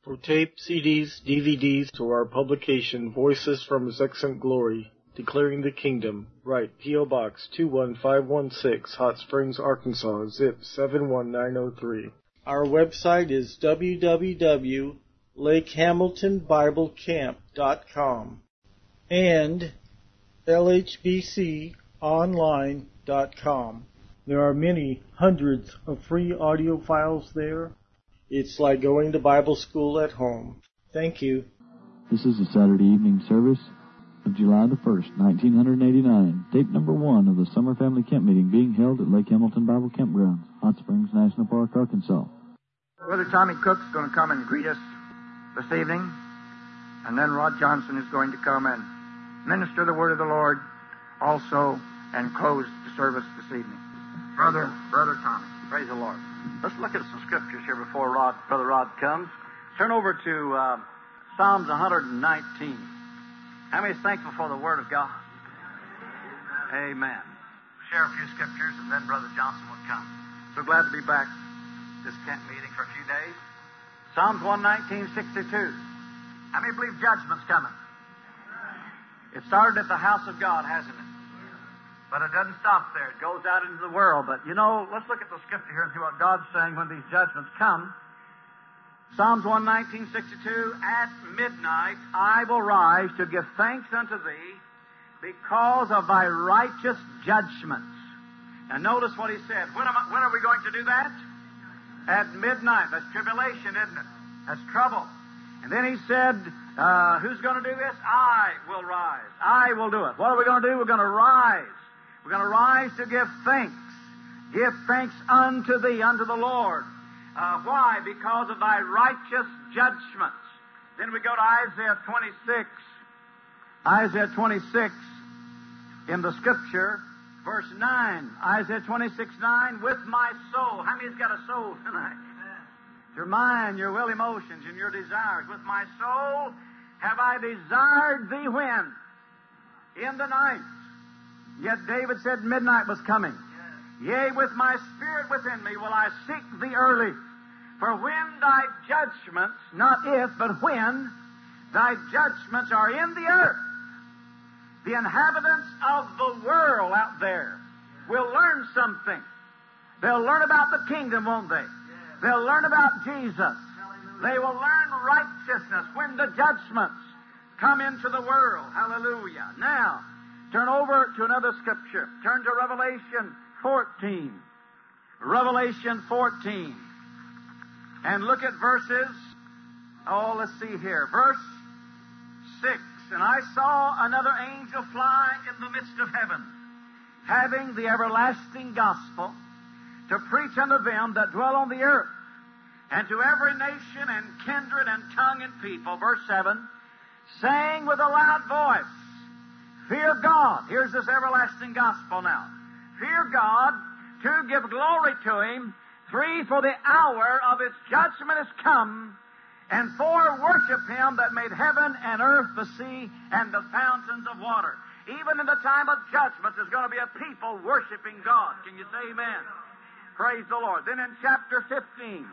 For tape, CDs, DVDs, to our publication, Voices from His Excellent Glory, Declaring the Kingdom, write P.O. Box 21516, Hot Springs, Arkansas, zip 71903. Our website is www.lakehamiltonbiblecamp.com and lhbconline.com. There are many hundreds of free audio files there. It's like going to Bible school at home. Thank you. This is the Saturday evening service of July the 1st, 1989. Tape number 1 of the Summer Family Camp Meeting being held at Lake Hamilton Bible Campgrounds, Hot Springs National Park, Arkansas. Brother Tommy Cook's going to come and greet us this evening. And then Rod Johnson is going to come and minister the word of the Lord also and close the service this evening. Brother Tommy. Praise the Lord. Let's look at some scriptures here before Brother Rod comes. Turn over to Psalms 119. How many is thankful for the Word of God? Amen. Share a few scriptures, and then Brother Johnson will come. So glad to be back this camp meeting for a few days. Psalms 119:62. How many believe judgment's coming? It started at the house of God, hasn't it? But it doesn't stop there. It goes out into the world. But, let's look at the scripture here and see what God's saying when these judgments come. Psalms 119:62, At midnight I will rise to give thanks unto Thee because of Thy righteous judgments. And notice what he said. When are we going to do that? At midnight. That's tribulation, isn't it? That's trouble. And then he said, who's going to do this? I will rise. I will do it. What are we going to do? We're going to rise. We're going to rise to give thanks. Give thanks unto Thee, unto the Lord. Why? Because of Thy righteous judgments. Then we go to Isaiah 26. Isaiah 26 in the Scripture, verse 9. Isaiah 26:9. With my soul. How many's got a soul tonight? Your mind, your will, emotions, and your desires. With my soul have I desired Thee when? In the night. Yet David said midnight was coming. Yea, with my spirit within me will I seek Thee early. For when Thy judgments, not if, but when, Thy judgments are in the earth, the inhabitants of the world out there will learn something. They'll learn about the kingdom, won't they? They'll learn about Jesus. They will learn righteousness when the judgments come into the world. Hallelujah. Now, turn over to another scripture. Turn to Revelation 14. Revelation 14. And look at verses, let's see here. Verse 6. And I saw another angel fly in the midst of heaven, having the everlasting gospel, to preach unto them that dwell on the earth, and to every nation and kindred and tongue and people. Verse 7. Saying with a loud voice, Fear God. Here's this everlasting gospel now. Fear God, to give glory to Him. 3, for the hour of His judgment is come. And 4, worship Him that made heaven and earth, the sea, and the fountains of water. Even in the time of judgment, there's going to be a people worshiping God. Can you say amen? Praise the Lord. Then in chapter 15,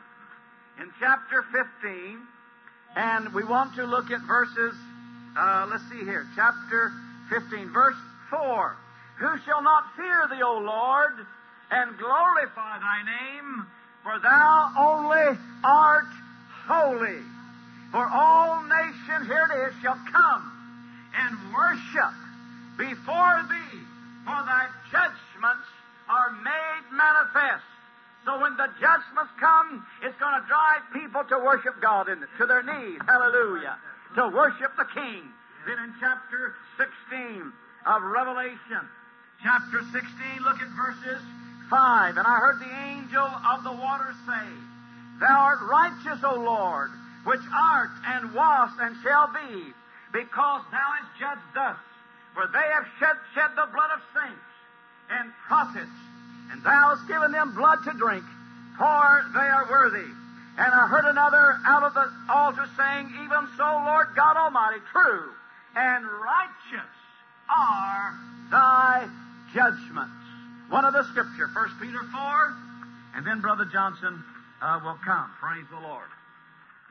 and we want to look at verses, let's see here, chapter 15, verse 4. Who shall not fear Thee, O Lord, and glorify Thy name, for Thou only art holy. For all nations, here it is, shall come and worship before Thee, for Thy judgments are made manifest. So when the judgments come, it's going to drive people to worship God in it, to their knees, hallelujah, to worship the King. Then in chapter 16 of Revelation, chapter 16, look at verses 5. And I heard the angel of the waters say, Thou art righteous, O Lord, which art and wast and shall be, because Thou hast judged thus. For they have shed the blood of saints and prophets, and Thou hast given them blood to drink, for they are worthy. And I heard another out of the altar saying, Even so, Lord God Almighty, true and righteous are Thy judgments. One of the Scripture, 1 Peter 4, and then Brother Johnson will come. Praise the Lord.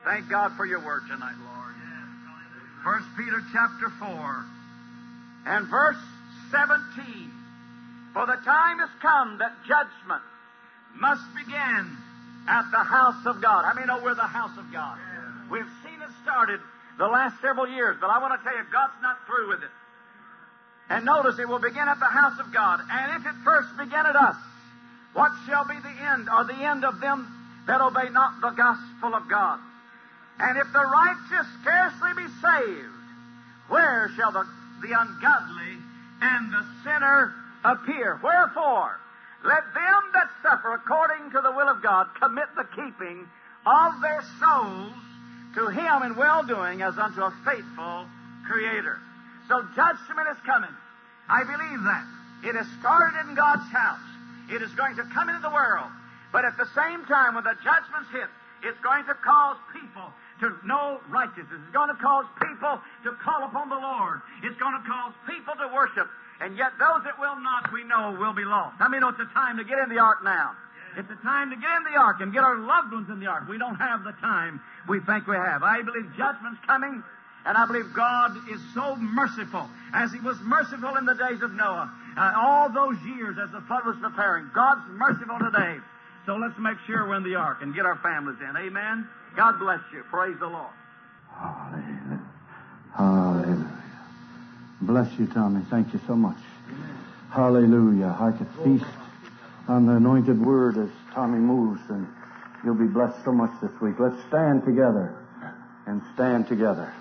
Thank God for your word tonight, Lord. 1 Peter chapter 4 and verse 17. For the time has come that judgment must begin at the house of God. How many know we're the house of God? We've seen it started the last several years, but I want to tell you, God's not through with it. And notice it will begin at the house of God. And if it first begin at us, what shall be the end, or the end of them that obey not the gospel of God? And if the righteous scarcely be saved, where shall the ungodly and the sinner appear? Wherefore, let them that suffer according to the will of God commit the keeping of their souls to Him in well-doing as unto a faithful Creator. So judgment is coming. I believe that. It has started in God's house. It is going to come into the world. But at the same time, when the judgments hit, it's going to cause people to know righteousness. It's going to cause people to call upon the Lord. It's going to cause people to worship. And yet those that will not, we know, will be lost. I mean, it's the time to get in the ark now. It's the time to get in the ark and get our loved ones in the ark. We don't have the time we think we have. I believe judgment's coming, and I believe God is so merciful, as He was merciful in the days of Noah. All those years as the flood was preparing, God's merciful today. So let's make sure we're in the ark and get our families in. Amen? God bless you. Praise the Lord. Hallelujah. Hallelujah. Bless you, Tommy. Thank you so much. Hallelujah. I could feast on the anointed word as Tommy moves, and you'll be blessed so much this week. Let's stand together and stand together.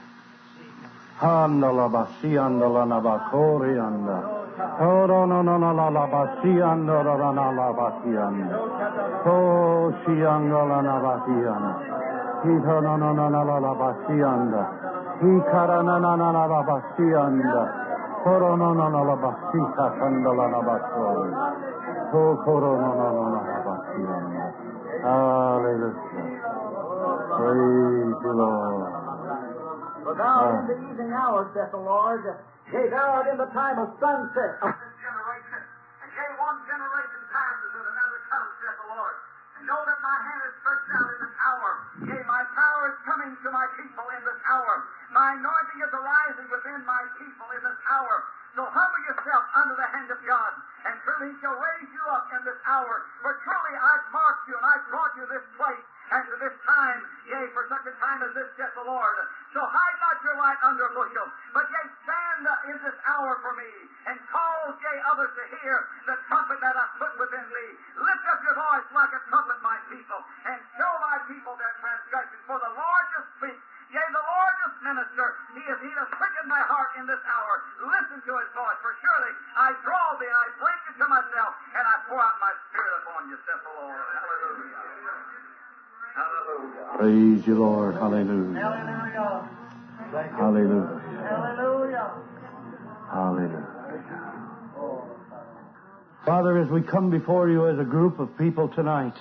Hallelujah. Praise the Lord. For thou art in the evening hour, saith the Lord. Yea, thou art in the time of sunset. This generation. And yea, one generation passes and another comes, saith the Lord. And know that my hand is stretched out in this hour. Yea, my power is coming to my people in this hour. My anointing is arising within my people in this hour. So humble yourself under the hand of God, and truly He shall raise you up in this hour. For truly I've marked you, and I've brought you this place, and to this time, yea, for such a time as this, saith the Lord. So hide not your light under a bushel, but yea, stand in this hour for me, and cause, yea, others to hear the trumpet that I put within thee. Lift up your voice like a trumpet, my people, and show my people their transgressions. For the Lord does speak. Yea, the Lord does minister. He has quickened my heart in this hour. Listen to His voice, for surely I draw thee, and I bring you to myself, and I pour out my Spirit upon you, saith the Lord. Hallelujah. Hallelujah. Praise you, Lord. Hallelujah. Hallelujah. Hallelujah. Hallelujah. Hallelujah. Father, as we come before you as a group of people tonight,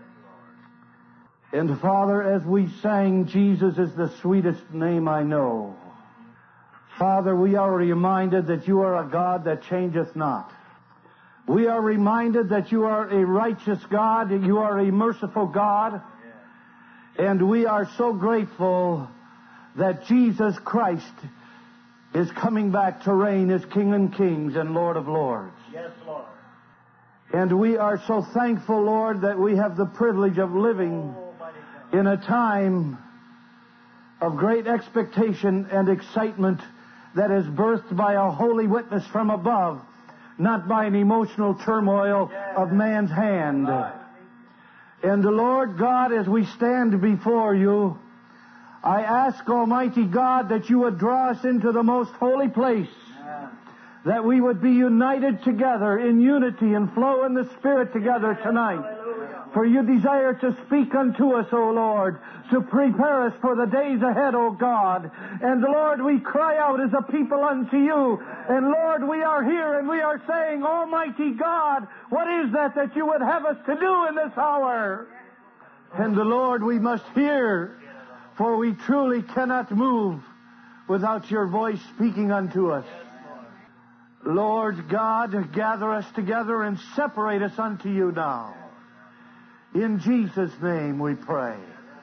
and Father, as we sang, Jesus is the sweetest name I know. Father, we are reminded that you are a God that changeth not. We are reminded that you are a righteous God, and you are a merciful God. And we are so grateful that Jesus Christ is coming back to reign as King of Kings and Lord of Lords. Yes, Lord. And we are so thankful, Lord, that we have the privilege of living in a time of great expectation and excitement that is birthed by a holy witness from above, not by an emotional turmoil of man's hand. And Lord God, as we stand before you, I ask, Almighty God, that you would draw us into the most holy place, that we would be united together in unity and flow in the Spirit together tonight. For you desire to speak unto us, O Lord, to prepare us for the days ahead, O God. And Lord, we cry out as a people unto you. And Lord, we are here and we are saying, Almighty God, what is that you would have us to do in this hour? And Lord, we must hear, for we truly cannot move without your voice speaking unto us. Lord God, gather us together and separate us unto you now. In Jesus' name we pray.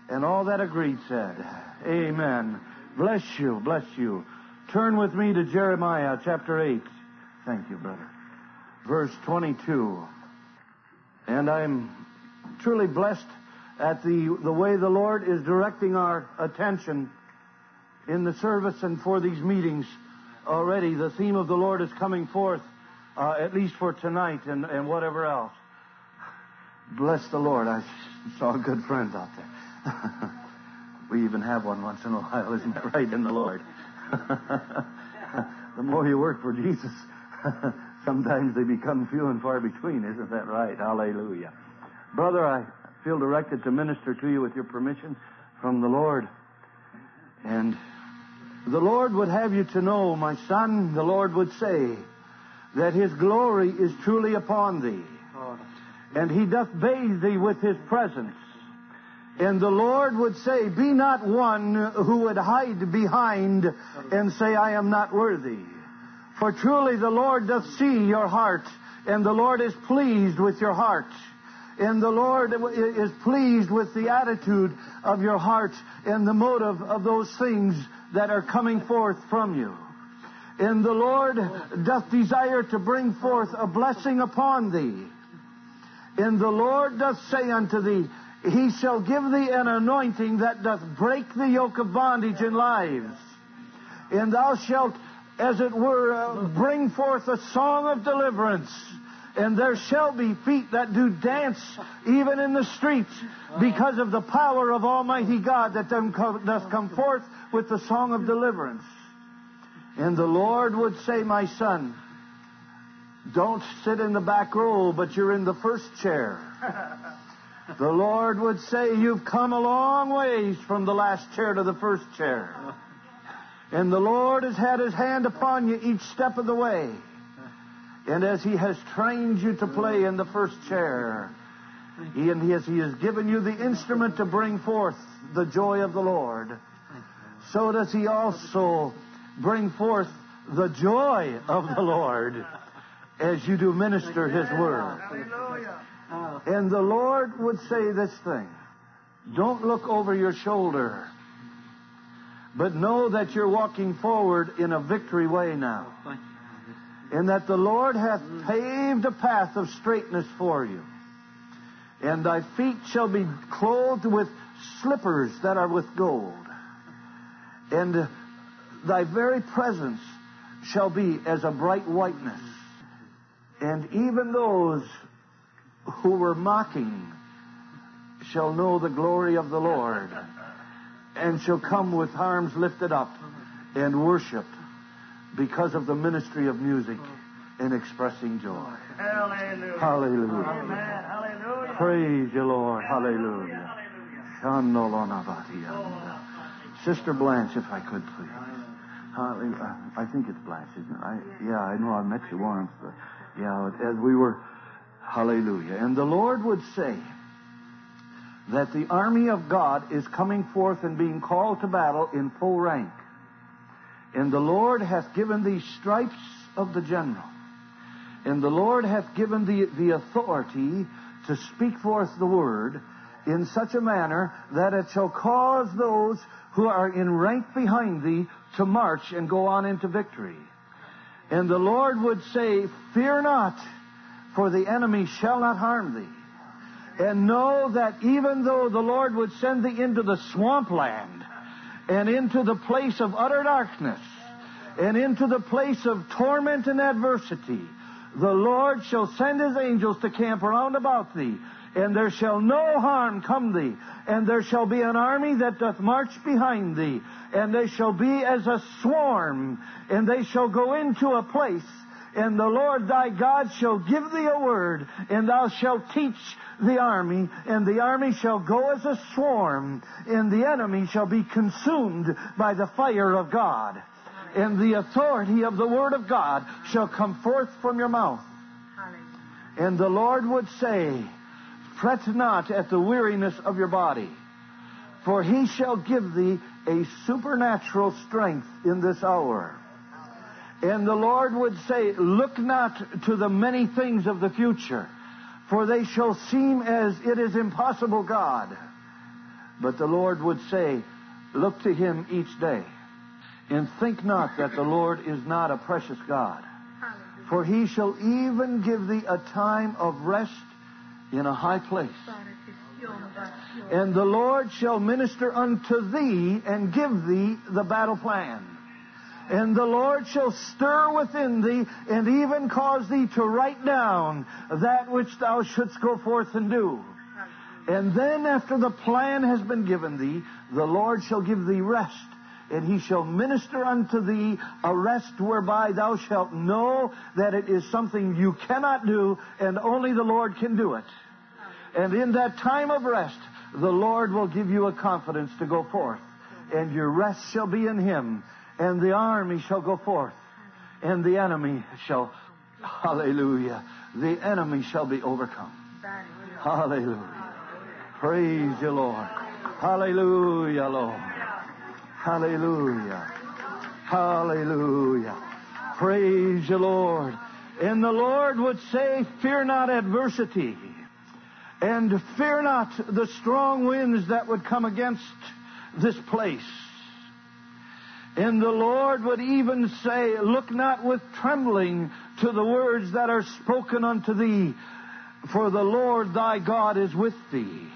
And all that agreed said, amen. Bless you, bless you. Turn with me to Jeremiah chapter 8. Thank you, brother. Verse 22. And I'm truly blessed at the way the Lord is directing our attention in the service and for these meetings already. The theme of the Lord is coming forth, at least for tonight and whatever else. Bless the Lord. I saw good friends out there. We even have one once in a while, isn't that right, in the Lord? The more you work for Jesus, sometimes they become few and far between, isn't that right? Hallelujah. Brother, I feel directed to minister to you with your permission from the Lord. And the Lord would have you to know, my son, the Lord would say that His glory is truly upon thee. And He doth bathe thee with His presence. And the Lord would say, be not one who would hide behind and say, I am not worthy. For truly the Lord doth see your heart, and the Lord is pleased with your heart. And the Lord is pleased with the attitude of your heart and the motive of those things that are coming forth from you. And the Lord doth desire to bring forth a blessing upon thee. And the Lord doth say unto thee, He shall give thee an anointing that doth break the yoke of bondage in lives. And thou shalt, as it were, bring forth a song of deliverance. And there shall be feet that do dance even in the streets because of the power of Almighty God that doth come forth with the song of deliverance. And the Lord would say, my son, don't sit in the back row, but you're in the first chair. The Lord would say, you've come a long ways from the last chair to the first chair. And the Lord has had His hand upon you each step of the way. And as He has trained you to play in the first chair, He has given you the instrument to bring forth the joy of the Lord, so does He also bring forth the joy of the Lord as you do minister His word. And the Lord would say this thing, don't look over your shoulder, but know that you're walking forward in a victory way now. And that the Lord hath paved a path of straightness for you. And thy feet shall be clothed with slippers that are with gold. And thy very presence shall be as a bright whiteness. And even those who were mocking shall know the glory of the Lord, and shall come with arms lifted up and worship because of the ministry of music and expressing joy. Hallelujah. Hallelujah. Amen. Hallelujah. Praise you, Lord. Hallelujah. Sister Blanche, if I could, please. Hallelujah. I think it's Blanche, isn't it? I know I met you once, but as we were, hallelujah. And the Lord would say that the army of God is coming forth and being called to battle in full rank. And the Lord hath given thee stripes of the general. And the Lord hath given thee the authority to speak forth the word in such a manner that it shall cause those who are in rank behind thee to march and go on into victory. And the Lord would say, fear not, for the enemy shall not harm thee. And know that even though the Lord would send thee into the swampland, and into the place of utter darkness, and into the place of torment and adversity, the Lord shall send His angels to camp round about thee, and there shall no harm come thee, and there shall be an army that doth march behind thee, and they shall be as a swarm, and they shall go into a place, and the Lord thy God shall give thee a word, and thou shalt teach the army, and the army shall go as a swarm, and the enemy shall be consumed by the fire of God. And the authority of the Word of God shall come forth from your mouth. And the Lord would say, fret not at the weariness of your body, for He shall give thee a supernatural strength in this hour. And the Lord would say, look not to the many things of the future, for they shall seem as it is impossible, God. But the Lord would say, look to Him each day. And think not that the Lord is not a precious God. For He shall even give thee a time of rest in a high place. And the Lord shall minister unto thee and give thee the battle plan. And the Lord shall stir within thee and even cause thee to write down that which thou shouldst go forth and do. And then after the plan has been given thee, the Lord shall give thee rest. And He shall minister unto thee a rest whereby thou shalt know that it is something you cannot do and only the Lord can do it. And in that time of rest, the Lord will give you a confidence to go forth. And your rest shall be in Him. And the army shall go forth. And the enemy shall, hallelujah, the enemy shall be overcome. Hallelujah. Praise you, Lord. Hallelujah, Lord. Hallelujah. Hallelujah. Praise you, Lord. And the Lord would say, fear not adversity. And fear not the strong winds that would come against this place. And the Lord would even say, look not with trembling to the words that are spoken unto thee, for the Lord thy God is with thee.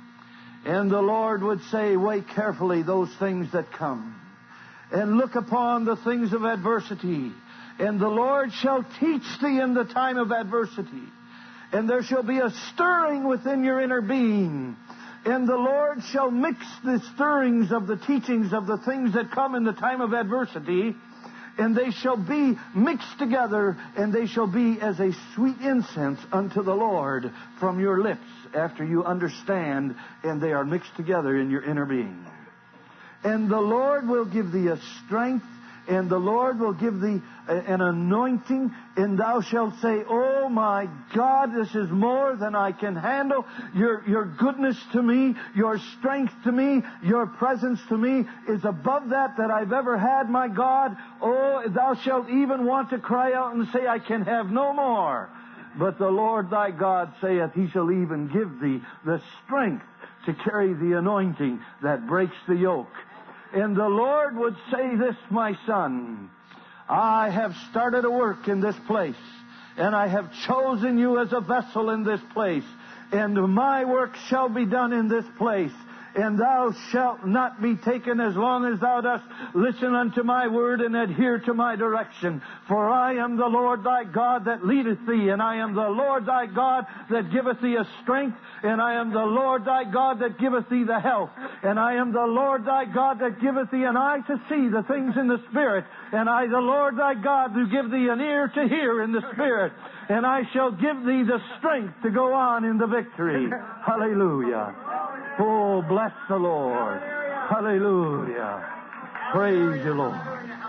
And the Lord would say, weigh carefully those things that come, and look upon the things of adversity. And the Lord shall teach thee in the time of adversity. And there shall be a stirring within your inner being. And the Lord shall mix the stirrings of the teachings of the things that come in the time of adversity, and they shall be mixed together, and they shall be as a sweet incense unto the Lord from your lips after you understand, and they are mixed together in your inner being. And the Lord will give thee a strength, and the Lord will give thee an anointing, and thou shalt say, oh my God, this is more than I can handle. Your goodness to me, your strength to me, your presence to me is above that I've ever had, my God. Oh, thou shalt even want to cry out and say, I can have no more. But the Lord thy God saith, He shall even give thee the strength to carry the anointing that breaks the yoke. And the Lord would say this, my son, I have started a work in this place, and I have chosen you as a vessel in this place, and my work shall be done in this place. And thou shalt not be taken as long as thou dost listen unto my word and adhere to my direction. For I am the Lord thy God that leadeth thee, and I am the Lord thy God that giveth thee a strength, and I am the Lord thy God that giveth thee the health, and I am the Lord thy God that giveth thee an eye to see the things in the Spirit, and I, the Lord thy God, do give thee an ear to hear in the Spirit, and I shall give thee the strength to go on in the victory. Hallelujah. Oh, bless the Lord. Hallelujah. Praise you, Lord.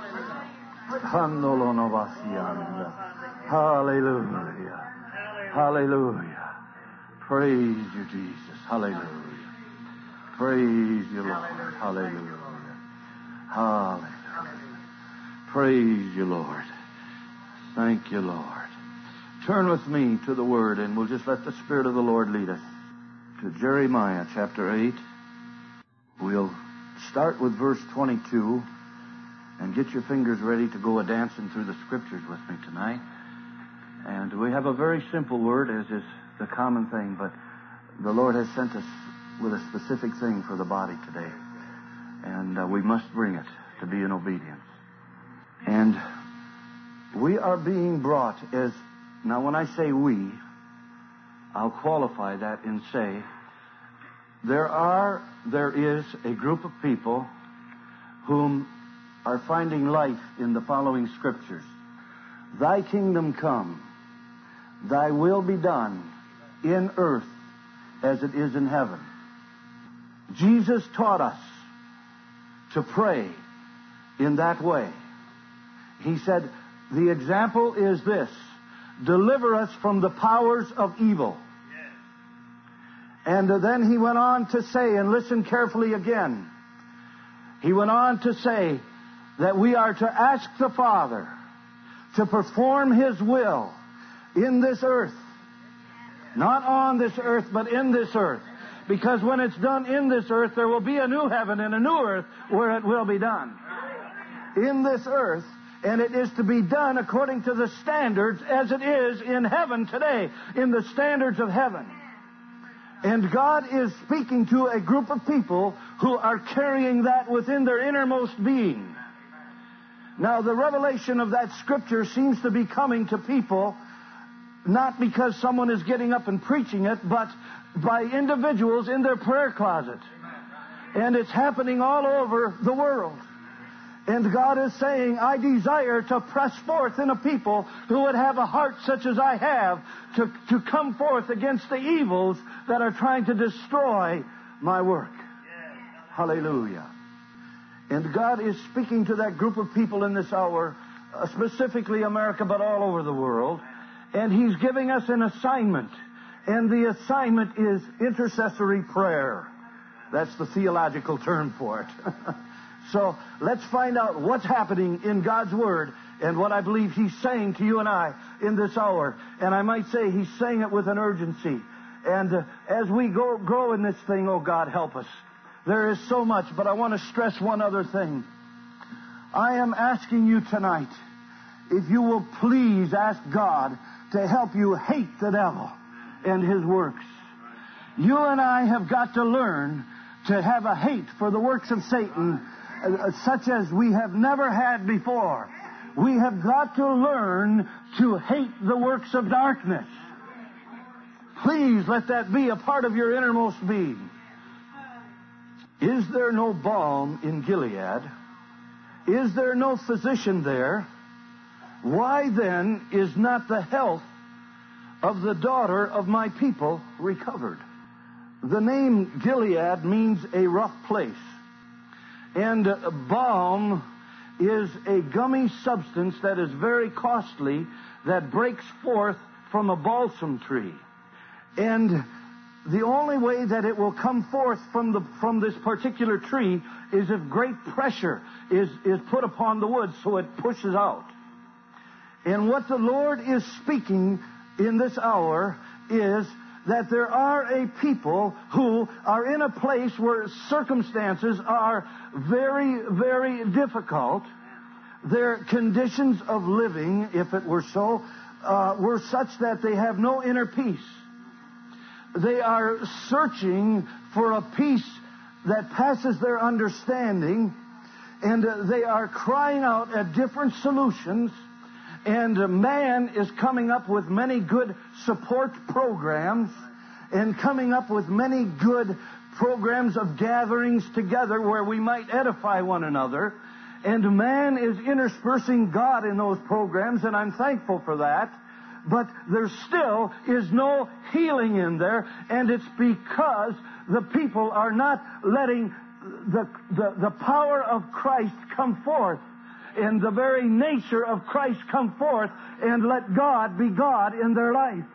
Hallelujah. Hallelujah. Praise you, Jesus. Hallelujah. Praise you, Lord. Hallelujah. Hallelujah. Praise you, Lord. Thank you, Lord. Turn with me to the Word, and we'll just let the Spirit of the Lord lead us to Jeremiah chapter 8. We'll start with verse 22, and get your fingers ready to go a-dancing through the Scriptures with me tonight. And we have a very simple word, as is the common thing, but the Lord has sent us with a specific thing for the body today, and we must bring it to be in obedience. And we are being brought as, now when I say we, I'll qualify that and say, there is a group of people whom are finding life in the following Scriptures. Thy kingdom come, thy will be done in earth as it is in heaven. Jesus taught us to pray in that way. He said, the example is this: deliver us from the powers of evil. Yes. And then he went on to say, and listen carefully again, he went on to say that we are to ask the Father to perform His will in this earth. Not on this earth, but in this earth. Because when it's done in this earth, there will be a new heaven and a new earth where it will be done. In this earth, and it is to be done according to the standards as it is in heaven today, in the standards of heaven. And God is speaking to a group of people who are carrying that within their innermost being. Now, the revelation of that scripture seems to be coming to people not because someone is getting up and preaching it, but by individuals in their prayer closet. And it's happening all over the world. And God is saying, I desire to press forth in a people who would have a heart such as I have to come forth against the evils that are trying to destroy my work. Hallelujah. And God is speaking to that group of people in this hour, specifically America, but all over the world. And He's giving us an assignment. And the assignment is intercessory prayer. That's the theological term for it. So let's find out what's happening in God's Word and what I believe He's saying to you and I in this hour. And I might say He's saying it with an urgency. And as we grow in this thing, oh God, help us. There is so much, but I want to stress one other thing. I am asking you tonight, if you will please ask God to help you hate the devil and his works. You and I have got to learn to have a hate for the works of Satan such as we have never had before. We have got to learn to hate the works of darkness. Please let that be a part of your innermost being. Is there no balm in Gilead? Is there no physician there? Why then is not the health of the daughter of my people recovered? The name Gilead means a rough place. And balm is a gummy substance that is very costly that breaks forth from a balsam tree. And the only way that it will come forth from this particular tree is if great pressure is put upon the wood so it pushes out. And what the Lord is speaking in this hour is that there are a people who are in a place where circumstances are very, very difficult. Their conditions of living, if it were so, were such that they have no inner peace. They are searching for a peace that passes their understanding, and they are crying out at different solutions. And man is coming up with many good support programs and coming up with many good programs of gatherings together where we might edify one another. And man is interspersing God in those programs, and I'm thankful for that. But there still is no healing in there, and it's because the people are not letting the power of Christ come forth and the very nature of Christ come forth and let God be God in their life.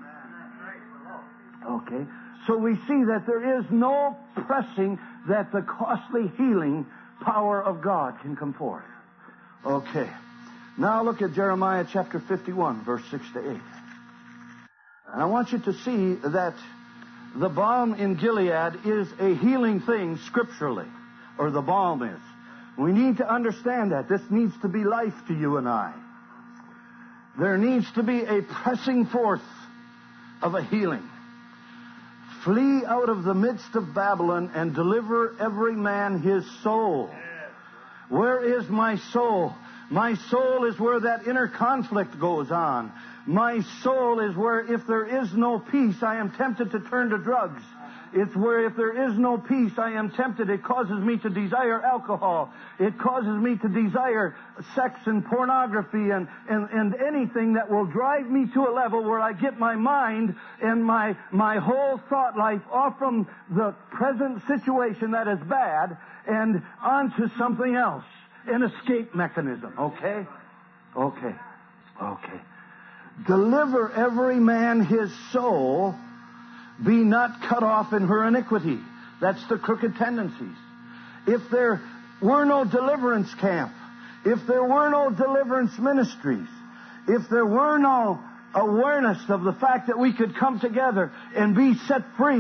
Okay, so we see that there is no pressing that the costly healing power of God can come forth. Okay, now look at Jeremiah chapter 51, verse 6 to 8. And I want you to see that the balm in Gilead is a healing thing scripturally, or the balm is. We need to understand that. This needs to be life to you and I. There needs to be a pressing forth of a healing. Flee out of the midst of Babylon and deliver every man his soul. Where is my soul? My soul is where that inner conflict goes on. My soul is where if there is no peace, I am tempted to turn to drugs. It's where if there is no peace, I am tempted. It causes me to desire alcohol. It causes me to desire sex and pornography and anything that will drive me to a level where I get my mind and my whole thought life off from the present situation that is bad and onto something else. An escape mechanism. Okay? Okay. Okay. Deliver every man his soul. Be not cut off in her iniquity. That's the crooked tendencies. If there were no deliverance camp, if there were no deliverance ministries, if there were no awareness of the fact that we could come together and be set free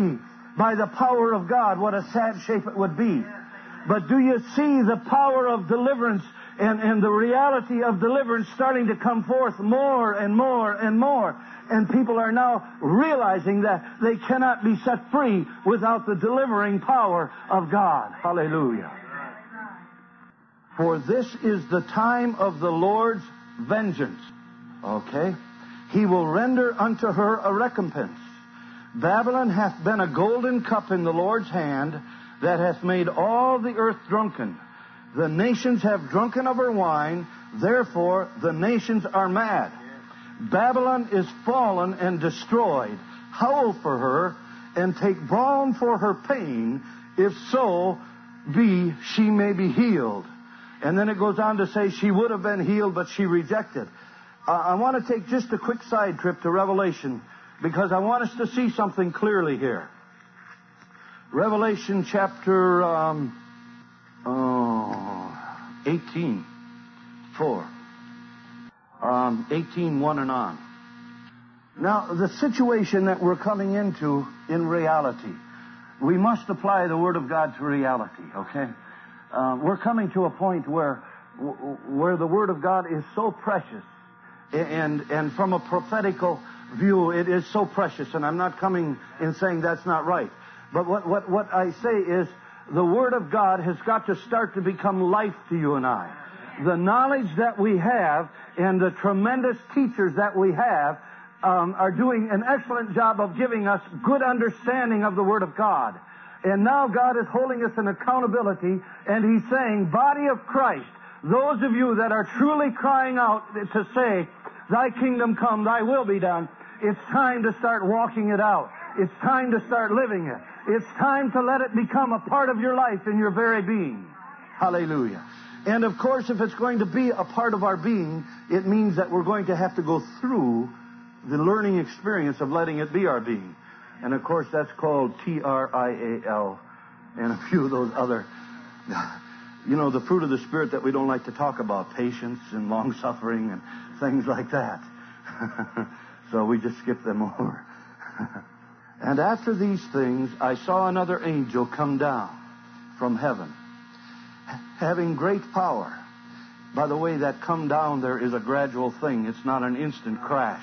by the power of God, what a sad shape it would be. But do you see the power of deliverance and the reality of deliverance starting to come forth more and more and more? And people are now realizing that they cannot be set free without the delivering power of God. Hallelujah. For this is the time of the Lord's vengeance. Okay? He will render unto her a recompense. Babylon hath been a golden cup in the Lord's hand, that hath made all the earth drunken. The nations have drunken of her wine, therefore the nations are mad. Babylon is fallen and destroyed. Howl for her, and take balm for her pain, if so be she may be healed. And then it goes on to say she would have been healed, but she rejected. I want to take just a quick side trip to Revelation, because I want us to see something clearly here. Revelation chapter 18, 4. 18:1 and on. Now, the situation that we're coming into in reality, we must apply the Word of God to reality, okay? We're coming to a point where the Word of God is so precious, and from a prophetical view, it is so precious, and I'm not coming in saying that's not right. But what I say is, the Word of God has got to start to become life to you and I. The knowledge that we have and the tremendous teachers that we have are doing an excellent job of giving us good understanding of the Word of God. And now God is holding us in accountability, and He's saying, body of Christ, those of you that are truly crying out to say, Thy kingdom come, Thy will be done, it's time to start walking it out. It's time to start living it. It's time to let it become a part of your life and your very being. Hallelujah. And of course, if it's going to be a part of our being, it means that we're going to have to go through the learning experience of letting it be our being. And of course, that's called TRIAL and a few of those other, the fruit of the Spirit that we don't like to talk about, patience and long-suffering and things like that. So we just skip them over. And after these things, I saw another angel come down from heaven, having great power. By the way, that come down there is a gradual thing. It's not an instant crash.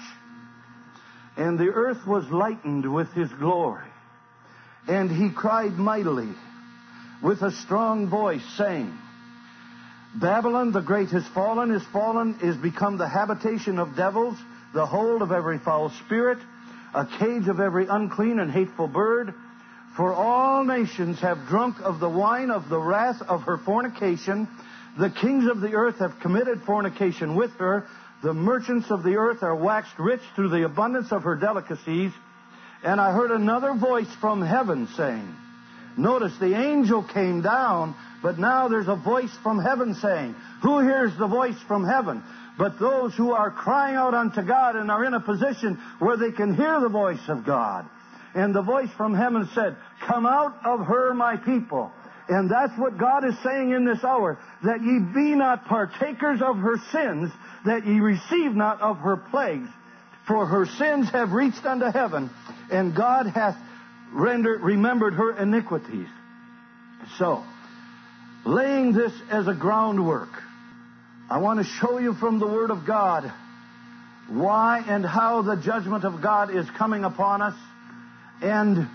And the earth was lightened with His glory. And He cried mightily with a strong voice, saying, Babylon the great is fallen, is become the habitation of devils, the hold of every foul spirit, a cage of every unclean and hateful bird. For all nations have drunk of the wine of the wrath of her fornication. The kings of the earth have committed fornication with her. The merchants of the earth are waxed rich through the abundance of her delicacies. And I heard another voice from heaven saying, notice the angel came down, but now there's a voice from heaven saying, who hears the voice from heaven? But those who are crying out unto God and are in a position where they can hear the voice of God. And the voice from heaven said, come out of her, my people. And that's what God is saying in this hour, that ye be not partakers of her sins, that ye receive not of her plagues. For her sins have reached unto heaven, and God hath remembered her iniquities. So, laying this as a groundwork, I want to show you from the Word of God why and how the judgment of God is coming upon us, and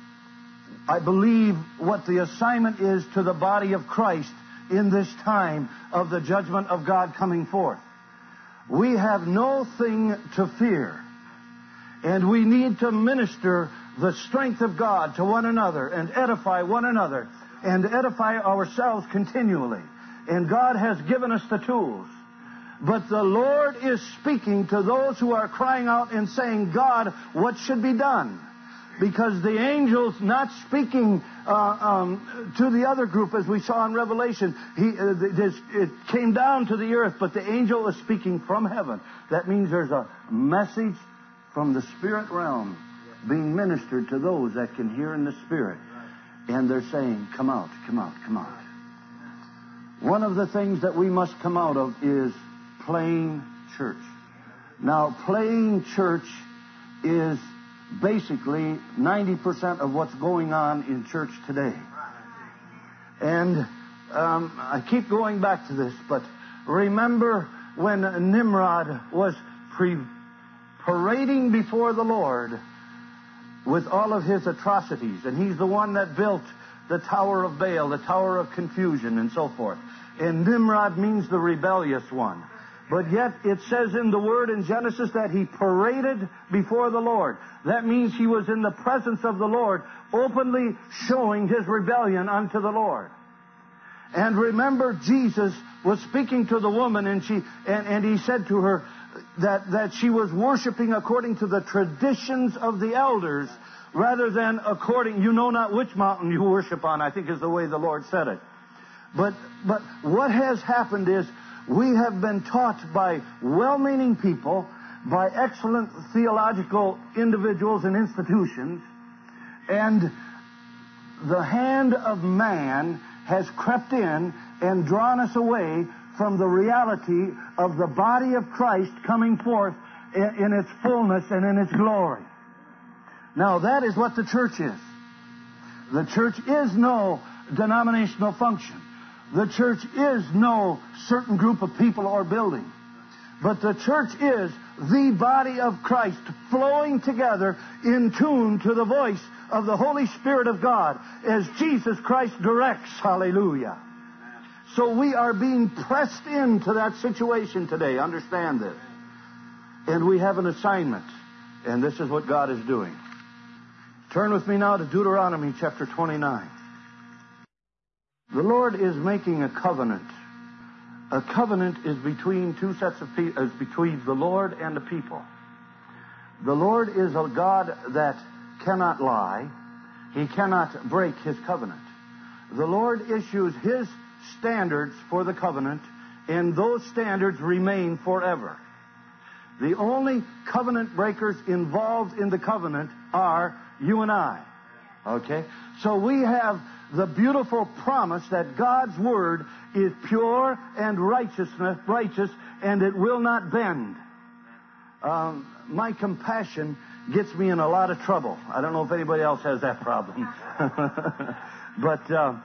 I believe what the assignment is to the body of Christ in this time of the judgment of God coming forth. We have no thing to fear, and we need to minister the strength of God to one another and edify one another and edify ourselves continually. And God has given us the tools. But the Lord is speaking to those who are crying out and saying, God, what should be done? Because the angel's not speaking to the other group as we saw in Revelation. It came down to the earth, but the angel is speaking from heaven. That means there's a message from the spirit realm being ministered to those that can hear in the spirit. And they're saying, come out, come out, come out. One of the things that we must come out of is playing church. Now, playing church is basically 90% of what's going on in church today. And I keep going back to this, but remember when Nimrod was parading before the Lord with all of his atrocities, and he's the one that built the Tower of Baal, the Tower of Confusion, and so forth. And Nimrod means the rebellious one. But yet it says in the Word in Genesis that he paraded before the Lord. That means he was in the presence of the Lord, openly showing his rebellion unto the Lord. And remember, Jesus was speaking to the woman, and he said to her that she was worshiping according to the traditions of the elders, rather than according, you know not which mountain you worship on, I think is the way the Lord said it. But what has happened is we have been taught by well-meaning people, by excellent theological individuals and institutions, and the hand of man has crept in and drawn us away from the reality of the body of Christ coming forth in its fullness and in its glory. Now, that is what the church is. The church is no denominational function. The church is no certain group of people or building. But the church is the body of Christ flowing together in tune to the voice of the Holy Spirit of God as Jesus Christ directs. Hallelujah. So we are being pressed into that situation today. Understand this. And we have an assignment. And this is what God is doing. Turn with me now to Deuteronomy chapter 29. The Lord is making a covenant. A covenant is between two sets of people, between the Lord and the people. The Lord is a God that cannot lie. He cannot break His covenant. The Lord issues His standards for the covenant, and those standards remain forever. The only covenant breakers involved in the covenant are you and I. Okay? So we have the beautiful promise that God's Word is pure and righteous, and it will not bend. My compassion gets me in a lot of trouble. I don't know if anybody else has that problem. But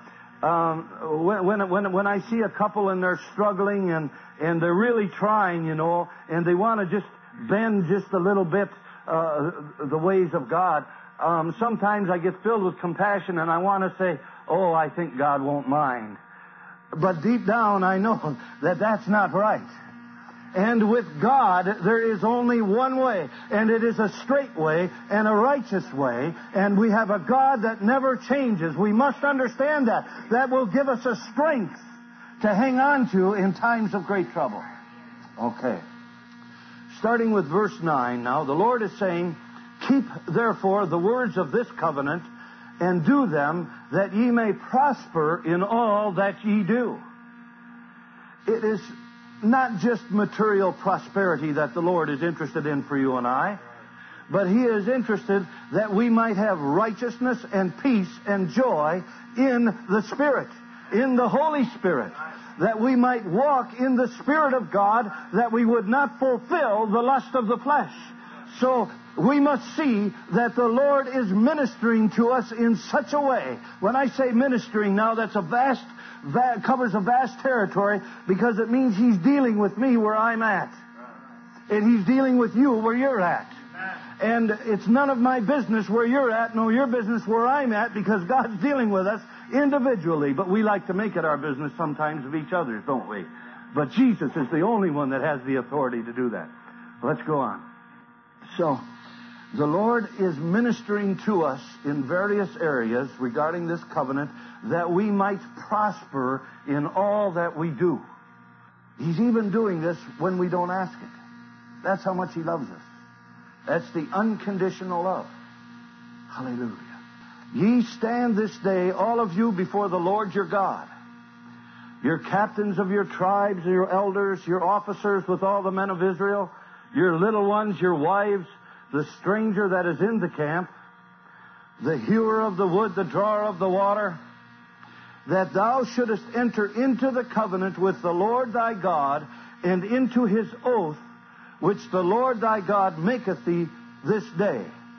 when I see a couple and they're struggling and they're really trying, and they want to just bend just a little bit the ways of God, sometimes I get filled with compassion and I want to say, oh, I think God won't mind. But deep down I know that that's not right. And with God, there is only one way, and it is a straight way and a righteous way, and we have a God that never changes. We must understand that. That will give us a strength to hang on to in times of great trouble. Okay. Starting with verse 9 now, the Lord is saying, keep therefore the words of this covenant, and do them, that ye may prosper in all that ye do. It is not just material prosperity that the Lord is interested in for you and I, but He is interested that we might have righteousness and peace and joy in the Spirit, in the Holy Spirit, that we might walk in the Spirit of God, that we would not fulfill the lust of the flesh. So we must see that the Lord is ministering to us in such a way. When I say ministering now, that's covers a vast territory, because it means He's dealing with me where I'm at. And He's dealing with you where you're at. And it's none of my business where you're at, nor your business where I'm at, because God's dealing with us individually. But we like to make it our business sometimes of each other's, don't we? But Jesus is the only one that has the authority to do that. Let's go on. So, the Lord is ministering to us in various areas regarding this covenant, that we might prosper in all that we do. He's even doing this when we don't ask it. That's how much He loves us. That's the unconditional love. Hallelujah. Ye stand this day, all of you, before the Lord your God, your captains of your tribes, your elders, your officers with all the men of Israel, your little ones, your wives, the stranger that is in the camp, the hewer of the wood, the drawer of the water, that thou shouldest enter into the covenant with the Lord thy God, and into His oath, which the Lord thy God maketh thee this day.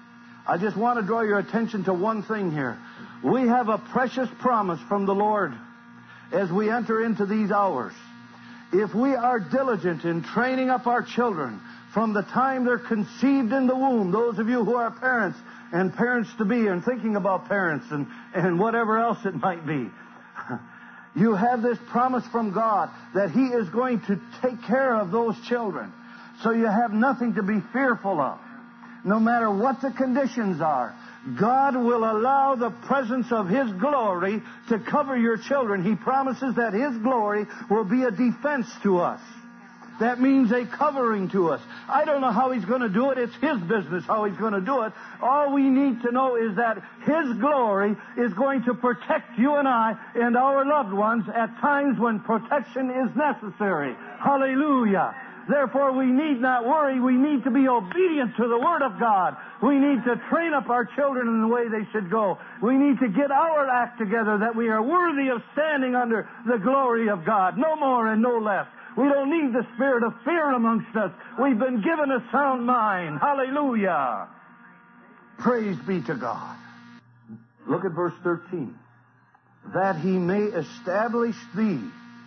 I just want to draw your attention to one thing here. We have a precious promise from the Lord as we enter into these hours. If we are diligent in training up our children from the time they're conceived in the womb, those of you who are parents and parents-to-be and thinking about parents and whatever else it might be, you have this promise from God that He is going to take care of those children. So you have nothing to be fearful of. No matter what the conditions are, God will allow the presence of His glory to cover your children. He promises that His glory will be a defense to us. That means a covering to us. I don't know how He's going to do it. It's His business how He's going to do it. All we need to know is that His glory is going to protect you and I and our loved ones at times when protection is necessary. Hallelujah. Therefore, we need not worry. We need to be obedient to the Word of God. We need to train up our children in the way they should go. We need to get our act together that we are worthy of standing under the glory of God. No more and no less. We don't need the spirit of fear amongst us. We've been given a sound mind. Hallelujah. Praise be to God. Look at verse 13. That He may establish thee.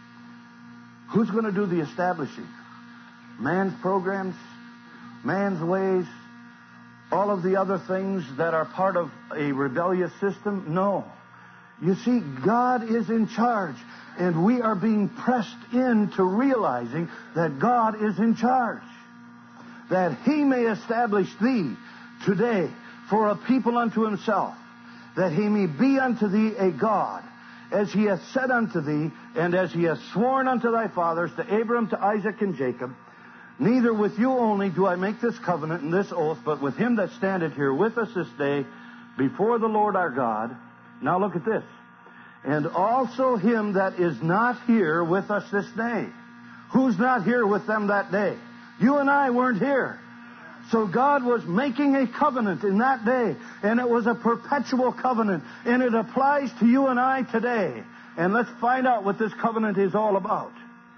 Who's going to do the establishing? Man's programs, man's ways, all of the other things that are part of a rebellious system? No. You see, God is in charge, and we are being pressed into realizing that God is in charge. That He may establish thee today for a people unto Himself, that He may be unto thee a God, as He hath said unto thee, and as He hath sworn unto thy fathers, to Abraham, to Isaac, and Jacob. Neither with you only do I make this covenant and this oath, but with him that standeth here with us this day before the Lord our God. Now look at this. And also him that is not here with us this day. Who's not here with them that day? You and I weren't here. So God was making a covenant in that day, and it was a perpetual covenant, and it applies to you and I today. And let's find out what this covenant is all about.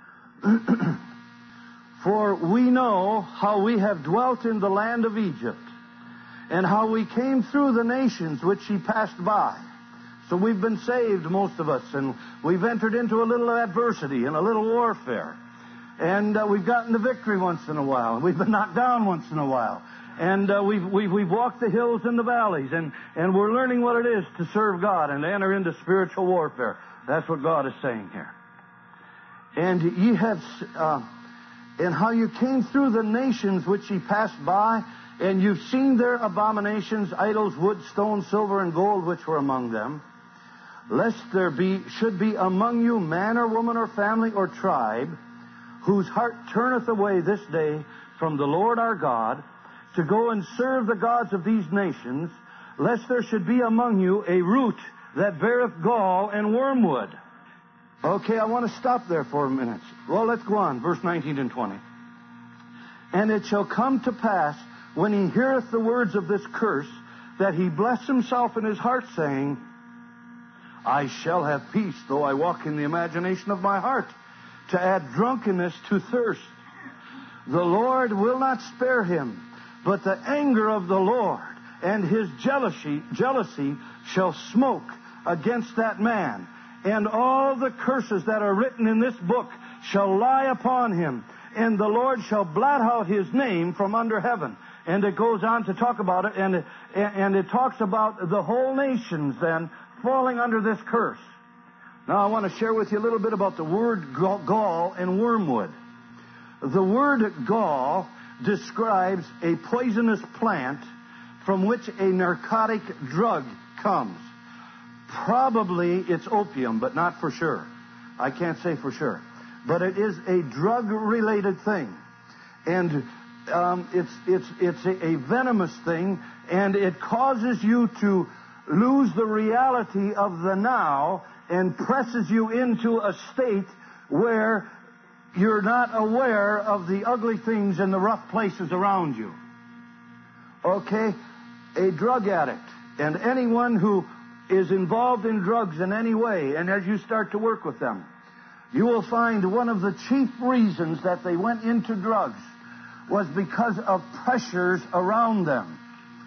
For we know how we have dwelt in the land of Egypt, and how we came through the nations which ye passed by. So we've been saved, most of us, and we've entered into a little adversity and a little warfare. And we've gotten the victory once in a while, and we've been knocked down once in a while. And we've walked the hills and the valleys, and we're learning what it is to serve God and to enter into spiritual warfare. That's what God is saying here. And ye have... and how you came through the nations which ye passed by, and you've seen their abominations, idols, wood, stone, silver, and gold, which were among them, lest there should be among you man or woman or family or tribe, whose heart turneth away this day from the Lord our God, to go and serve the gods of these nations, lest there should be among you a root that beareth gall and wormwood. Okay, I want to stop there for a minute. Well, let's go on, verse 19 and 20. And it shall come to pass, when he heareth the words of this curse, that he bless himself in his heart, saying, I shall have peace, though I walk in the imagination of my heart, to add drunkenness to thirst. The Lord will not spare him, but the anger of the Lord and His jealousy shall smoke against that man. And all the curses that are written in this book shall lie upon him, and the Lord shall blot out his name from under heaven. And it goes on to talk about it, and it talks about the whole nations then falling under this curse. Now I want to share with you a little bit about the word gall and wormwood. The word gall describes a poisonous plant from which a narcotic drug comes. Probably it's opium, but not for sure. I can't say for sure. But it is a drug-related thing. And it's a venomous thing, and it causes you to lose the reality of the now and presses you into a state where you're not aware of the ugly things and the rough places around you. Okay? A drug addict and anyone who is involved in drugs in any way, and as you start to work with them, you will find one of the chief reasons that they went into drugs was because of pressures around them.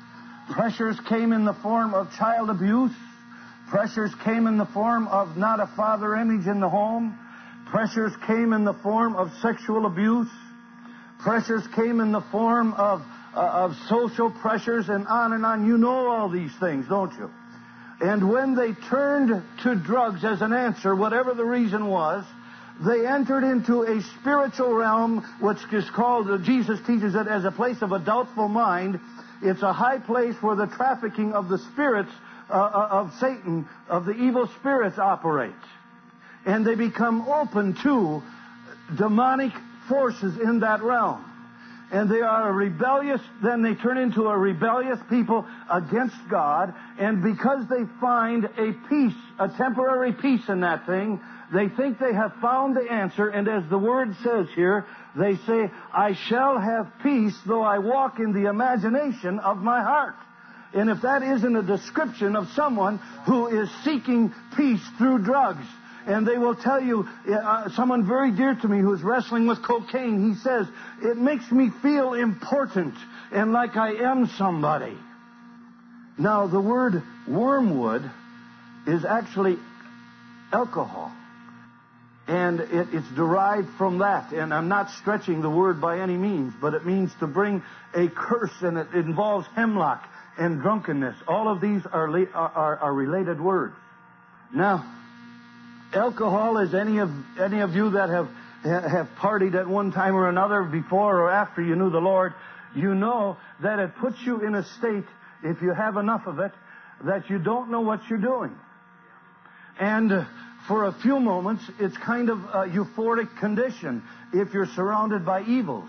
Pressures came in the form of child abuse. Pressures came in the form of not a father image in the home. Pressures came in the form of sexual abuse. Pressures came in the form of social pressures, and on and on. You know all these things, don't you? And when they turned to drugs as an answer, whatever the reason was, they entered into a spiritual realm, which is called, Jesus teaches it, as a place of a doubtful mind. It's a high place where the trafficking of the spirits of Satan, of the evil spirits, operates. And they become open to demonic forces in that realm. And they are rebellious, then they turn into a rebellious people against God. And because they find a peace, a temporary peace in that thing, they think they have found the answer. And as the Word says here, they say, I shall have peace though I walk in the imagination of my heart. And if that isn't a description of someone who is seeking peace through drugs, and they will tell you, someone very dear to me who's wrestling with cocaine, he says, it makes me feel important and like I am somebody. Now, the word wormwood is actually alcohol. And it's derived from that. And I'm not stretching the word by any means, but it means to bring a curse, and it involves hemlock and drunkenness. All of these are related words. Now, alcohol, as any of you that have partied at one time or another before or after you knew the Lord, you know that it puts you in a state, if you have enough of it, that you don't know what you're doing. And for a few moments, it's kind of a euphoric condition if you're surrounded by evils.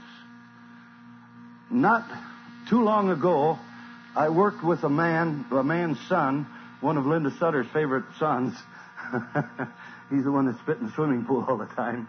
Not too long ago, I worked with a man's son, one of Linda Sutter's favorite sons. He's the one that spit in the swimming pool all the time.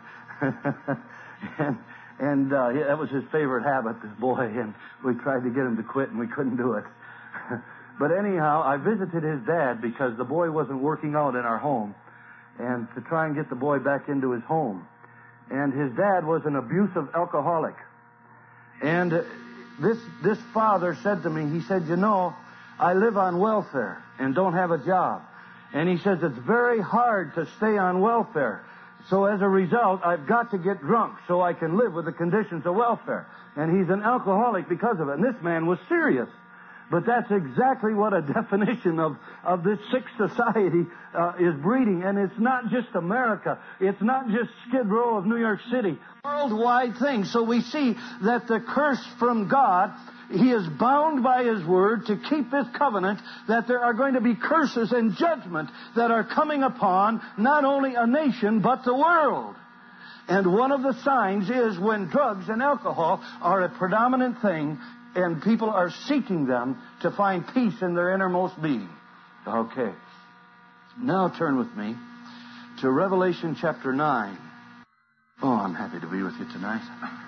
and that was his favorite habit, this boy, and we tried to get him to quit, and we couldn't do it. But anyhow, I visited his dad because the boy wasn't working out in our home, and to try and get the boy back into his home. And his dad was an abusive alcoholic. And this father said to me, he said, you know, I live on welfare and don't have a job. And he says, it's very hard to stay on welfare. So as a result, I've got to get drunk so I can live with the conditions of welfare. And he's an alcoholic because of it. And this man was serious. But that's exactly what a definition of this sick society is breeding. And it's not just America. It's not just Skid Row of New York City. Worldwide thing. So we see that the curse from God, He is bound by His Word to keep His covenant, that there are going to be curses and judgment that are coming upon not only a nation, but the world. And one of the signs is when drugs and alcohol are a predominant thing, and people are seeking them to find peace in their innermost being. Okay. Now turn with me to Revelation chapter 9. Oh, I'm happy to be with you tonight.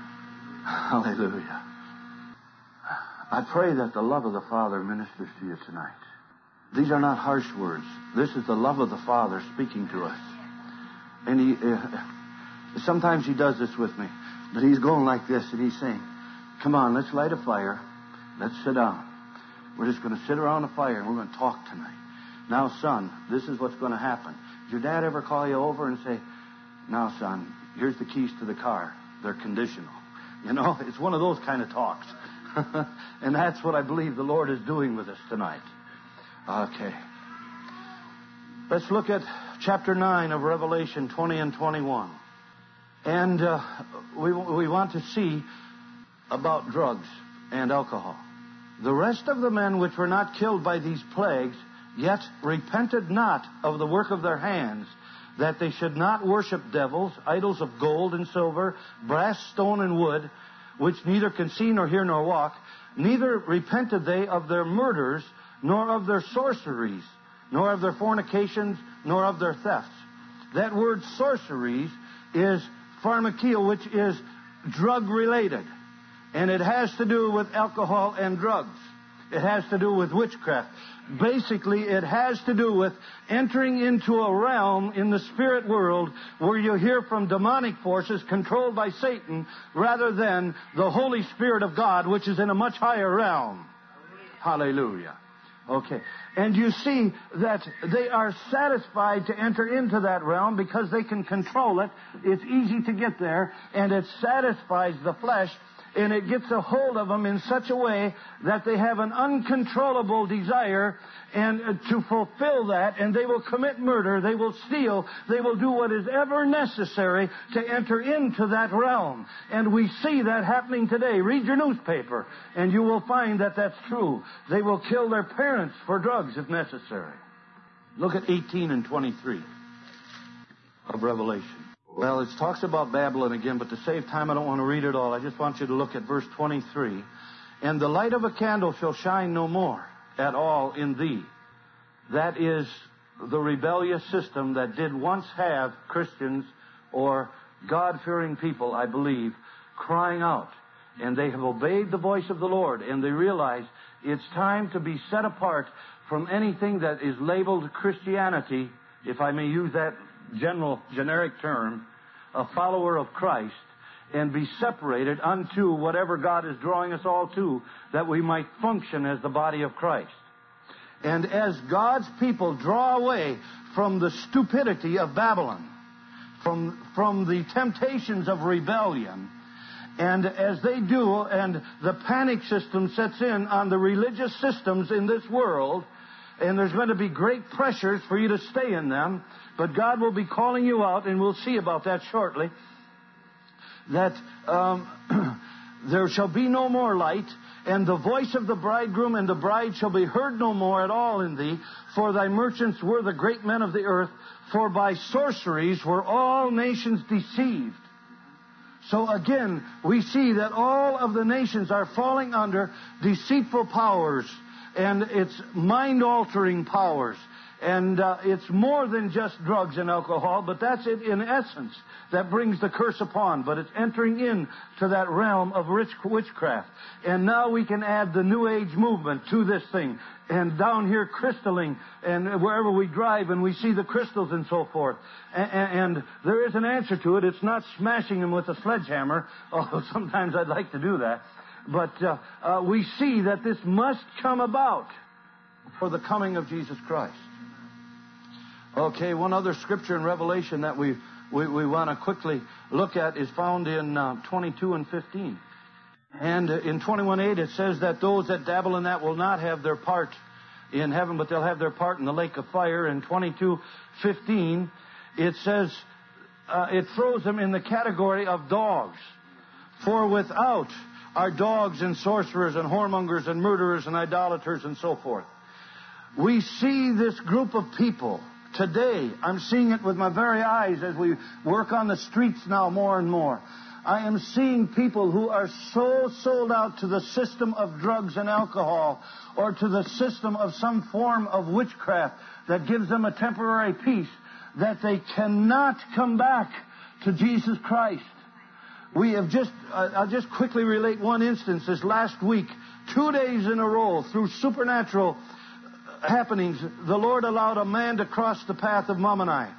Hallelujah. I pray that the love of the Father ministers to you tonight. These are not harsh words. This is the love of the Father speaking to us. And sometimes He does this with me. But He's going like this, and He's saying, come on, let's light a fire. Let's sit down. We're just going to sit around the fire, and we're going to talk tonight. Now, son, this is what's going to happen. Did your dad ever call you over and say, now, son, here's the keys to the car. They're conditional. You know, it's one of those kind of talks. And that's what I believe the Lord is doing with us tonight. Okay. Let's look at chapter 9 of Revelation 20 and 21. And we want to see about drugs and alcohol. The rest of the men which were not killed by these plagues, yet repented not of the work of their hands, that they should not worship devils, idols of gold and silver, brass, stone, and wood, which neither can see nor hear nor walk, neither repented they of their murders, nor of their sorceries, nor of their fornications, nor of their thefts. That word sorceries is pharmakia, which is drug-related. And it has to do with alcohol and drugs. It has to do with witchcraft. Basically, it has to do with entering into a realm in the spirit world where you hear from demonic forces controlled by Satan rather than the Holy Spirit of God, which is in a much higher realm. Hallelujah. Okay. And you see that they are satisfied to enter into that realm because they can control it. It's easy to get there, and it satisfies the flesh, and it gets a hold of them in such a way that they have an uncontrollable desire and to fulfill that, and they will commit murder, they will steal, they will do what is ever necessary to enter into that realm. And we see that happening today. Read your newspaper, and you will find that that's true. They will kill their parents for drugs if necessary. Look at 18 and 23 of Revelation. Well, it talks about Babylon again, but to save time, I don't want to read it all. I just want you to look at verse 23. And the light of a candle shall shine no more at all in thee. That is the rebellious system that did once have Christians or God-fearing people, I believe, crying out. And they have obeyed the voice of the Lord, and they realize it's time to be set apart from anything that is labeled Christianity, if I may use that generic term, a follower of Christ, and be separated unto whatever God is drawing us all to, that we might function as the body of Christ. And as God's people draw away from the stupidity of Babylon, from the temptations of rebellion, and as they do, and the panic system sets in on the religious systems in this world, and there's going to be great pressures for you to stay in them, but God will be calling you out, and we'll see about that shortly, that there shall be no more light, and the voice of the bridegroom and the bride shall be heard no more at all in thee, for thy merchants were the great men of the earth, for by sorceries were all nations deceived. So again, we see that all of the nations are falling under deceitful powers, and it's mind-altering powers. And it's more than just drugs and alcohol, but that's it in essence that brings the curse upon. But it's entering into that realm of witchcraft. And now we can add the New Age movement to this thing. And down here, crystalling, and wherever we drive and we see the crystals and so forth. And there is an answer to it. It's not smashing them with a sledgehammer, although sometimes I'd like to do that. But we see that this must come about for the coming of Jesus Christ. Okay, one other scripture in Revelation that we want to quickly look at is found in 22 and 15. And in 21:8 it says that those that dabble in that will not have their part in heaven, but they'll have their part in the lake of fire. In 22:15 it says it throws them in the category of dogs. For without are dogs and sorcerers and whoremongers and murderers and idolaters and so forth. We see this group of people today. I'm seeing it with my very eyes as we work on the streets now more and more. I am seeing people who are so sold out to the system of drugs and alcohol, or to the system of some form of witchcraft that gives them a temporary peace, that they cannot come back to Jesus Christ. We have I'll just quickly relate one instance. This last week, 2 days in a row, through supernatural happenings, the Lord allowed a man to cross the path of Mammoni.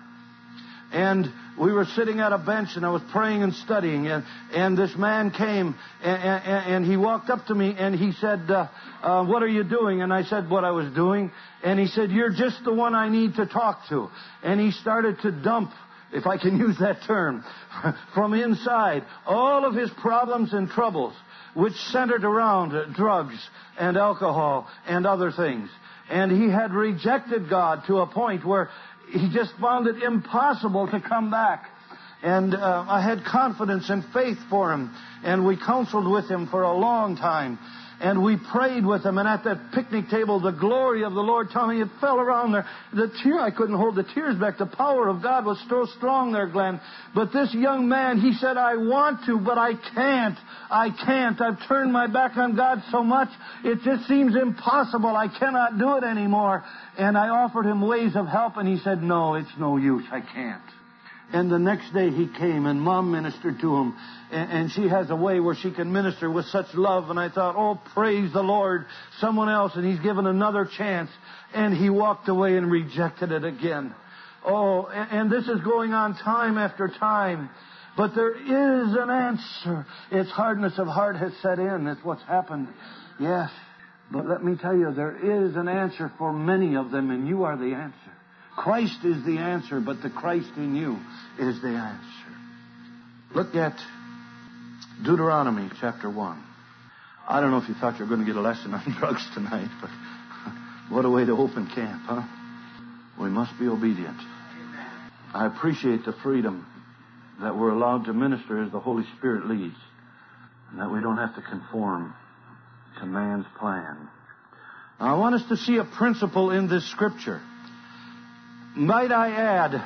And we were sitting at a bench, and I was praying and studying, and this man came, and he walked up to me, and he said, what are you doing? And I said what I was doing, and he said, you're just the one I need to talk to. And he started to dump, if I can use that term, from inside all of his problems and troubles, which centered around drugs and alcohol and other things. And he had rejected God to a point where he just found it impossible to come back. And I had confidence and faith for him. And we counseled with him for a long time. And we prayed with him. And at that picnic table, the glory of the Lord, Tommy, it fell around there. I couldn't hold the tears back. The power of God was so strong there, Glenn. But this young man, he said, I want to, but I can't. I can't. I've turned my back on God so much, it just seems impossible. I cannot do it anymore. And I offered him ways of help, and he said, no, it's no use. I can't. And the next day he came, and Mom ministered to him. And she has a way where she can minister with such love. And I thought, oh, praise the Lord, someone else. And he's given another chance. And he walked away and rejected it again. Oh, and this is going on time after time. But there is an answer. Its hardness of heart has set in. That's what's happened. Yes. But let me tell you, there is an answer for many of them, and you are the answer. Christ is the answer, but the Christ in you is the answer. Look at Deuteronomy chapter 1. I don't know if you thought you were going to get a lesson on drugs tonight, but what a way to open camp, huh? We must be obedient. I appreciate the freedom that we're allowed to minister as the Holy Spirit leads, and that we don't have to conform to man's plan. Now, I want us to see a principle in this scripture. Might I add,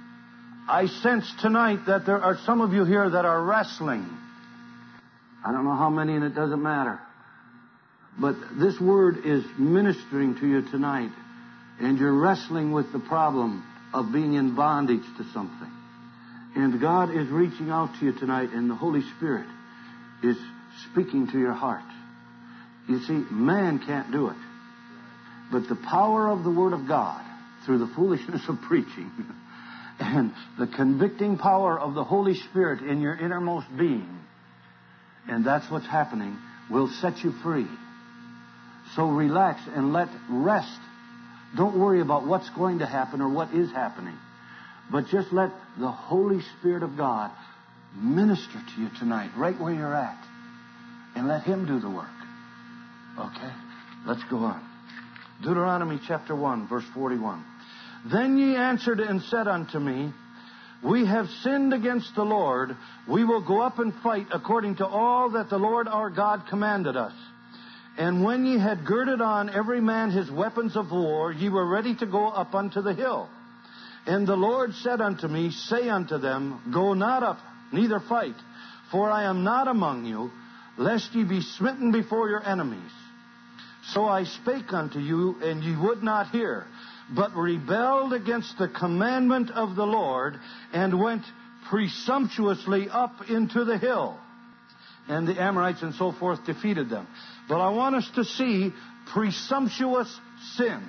I sense tonight that there are some of you here that are wrestling. I don't know how many, and it doesn't matter. But this word is ministering to you tonight, and you're wrestling with the problem of being in bondage to something. And God is reaching out to you tonight, and the Holy Spirit is speaking to your heart. You see, man can't do it. But the power of the Word of God, through the foolishness of preaching, and the convicting power of the Holy Spirit in your innermost being, and that's what's happening, will set you free. So relax and let rest. Don't worry about what's going to happen or what is happening. But just let the Holy Spirit of God minister to you tonight, right where you're at. And let Him do the work. Okay? Let's go on. Deuteronomy chapter 1, verse 41. Then ye answered and said unto me, We have sinned against the Lord. We will go up and fight according to all that the Lord our God commanded us. And when ye had girded on every man his weapons of war, ye were ready to go up unto the hill. And the Lord said unto me, Say unto them, Go not up, neither fight, for I am not among you, lest ye be smitten before your enemies. So I spake unto you, and ye would not hear, but rebelled against the commandment of the Lord, and went presumptuously up into the hill. And the Amorites and so forth defeated them. But I want us to see presumptuous sin.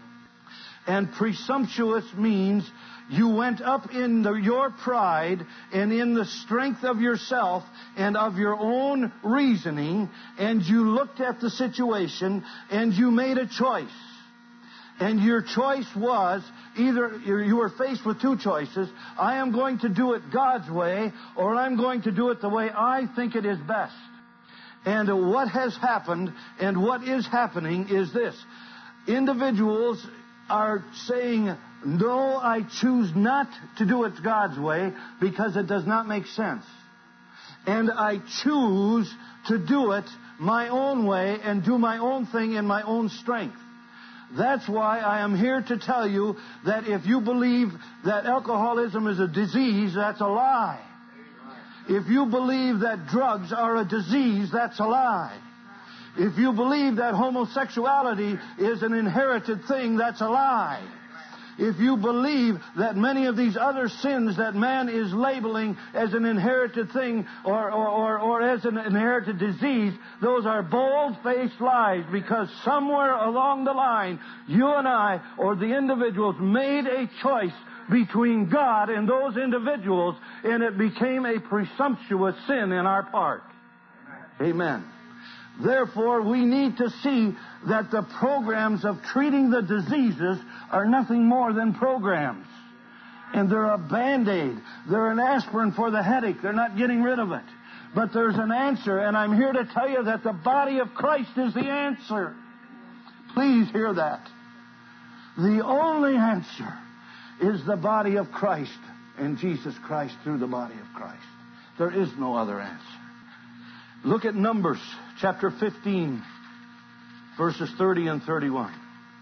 And presumptuous means you went up in your pride and in the strength of yourself and of your own reasoning, and you looked at the situation and you made a choice. And your choice was, either you were faced with two choices. I am going to do it God's way, or I'm going to do it the way I think it is best. And what has happened and what is happening is this. Individuals are saying, no, I choose not to do it God's way because it does not make sense. And I choose to do it my own way and do my own thing in my own strength. That's why I am here to tell you that if you believe that alcoholism is a disease, that's a lie. If you believe that drugs are a disease, that's a lie. If you believe that homosexuality is an inherited thing, that's a lie. If you believe that many of these other sins that man is labeling as an inherited thing or as an inherited disease, those are bold-faced lies, because somewhere along the line, you and I, or the individuals, made a choice between God and those individuals, and it became a presumptuous sin in our part. Amen. Therefore, we need to see that the programs of treating the diseases are nothing more than programs. And they're a Band-Aid. They're an aspirin for the headache. They're not getting rid of it. But there's an answer, and I'm here to tell you that the body of Christ is the answer. Please hear that. The only answer is the body of Christ and Jesus Christ through the body of Christ. There is no other answer. Look at Numbers chapter 15, verses 30 and 31.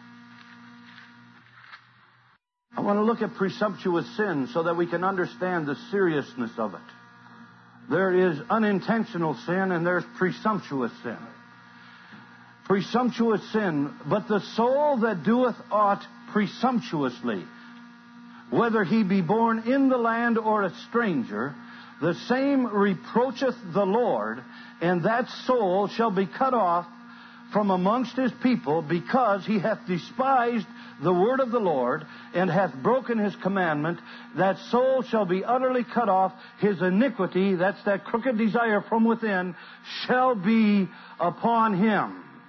I want to look at presumptuous sin so that we can understand the seriousness of it. There is unintentional sin and there's presumptuous sin. Presumptuous sin, but the soul that doeth aught presumptuously, whether he be born in the land or a stranger, the same reproacheth the Lord, and that soul shall be cut off from amongst his people, because he hath despised the word of the Lord, and hath broken his commandment. That soul shall be utterly cut off. His iniquity, that's that crooked desire from within, shall be upon him.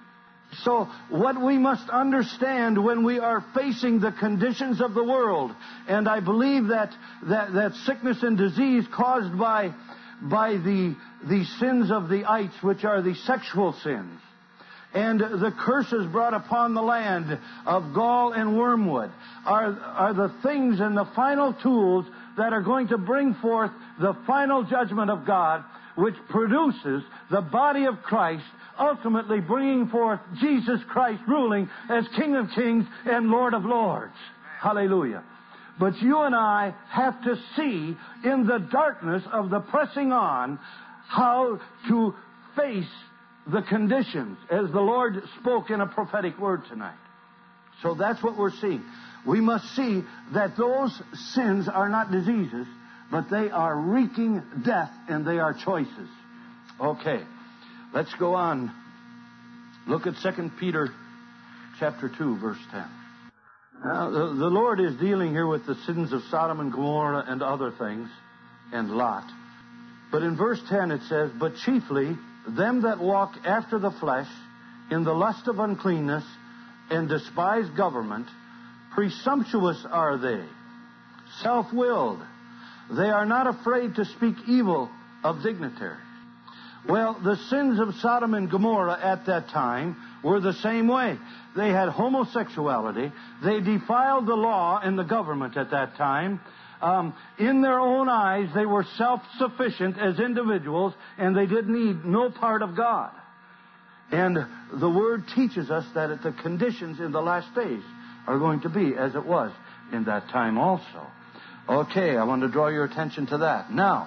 So what we must understand when we are facing the conditions of the world, and I believe that sickness and disease caused by the sins of the ites, which are the sexual sins, and the curses brought upon the land of gall and wormwood, are the things and the final tools that are going to bring forth the final judgment of God, which produces the body of Christ, ultimately bringing forth Jesus Christ ruling as King of Kings and Lord of Lords. Hallelujah. But you and I have to see in the darkness of the pressing on how to face the conditions, as the Lord spoke in a prophetic word tonight. So that's what we're seeing. We must see that those sins are not diseases, but they are wreaking death, and they are choices. Okay, let's go on. Look at 2 Peter chapter 2, verse 10. Now, the Lord is dealing here with the sins of Sodom and Gomorrah and other things, and Lot. But in verse 10 it says, "But chiefly them that walk after the flesh, in the lust of uncleanness, and despise government, presumptuous are they, self-willed. They are not afraid to speak evil of dignitaries." Well, the sins of Sodom and Gomorrah at that time were the same way. They had homosexuality. They defiled the law and the government at that time. In their own eyes, they were self-sufficient as individuals, and they did need no part of God. And the Word teaches us that the conditions in the last days are going to be as it was in that time also. Okay, I want to draw your attention to that. Now,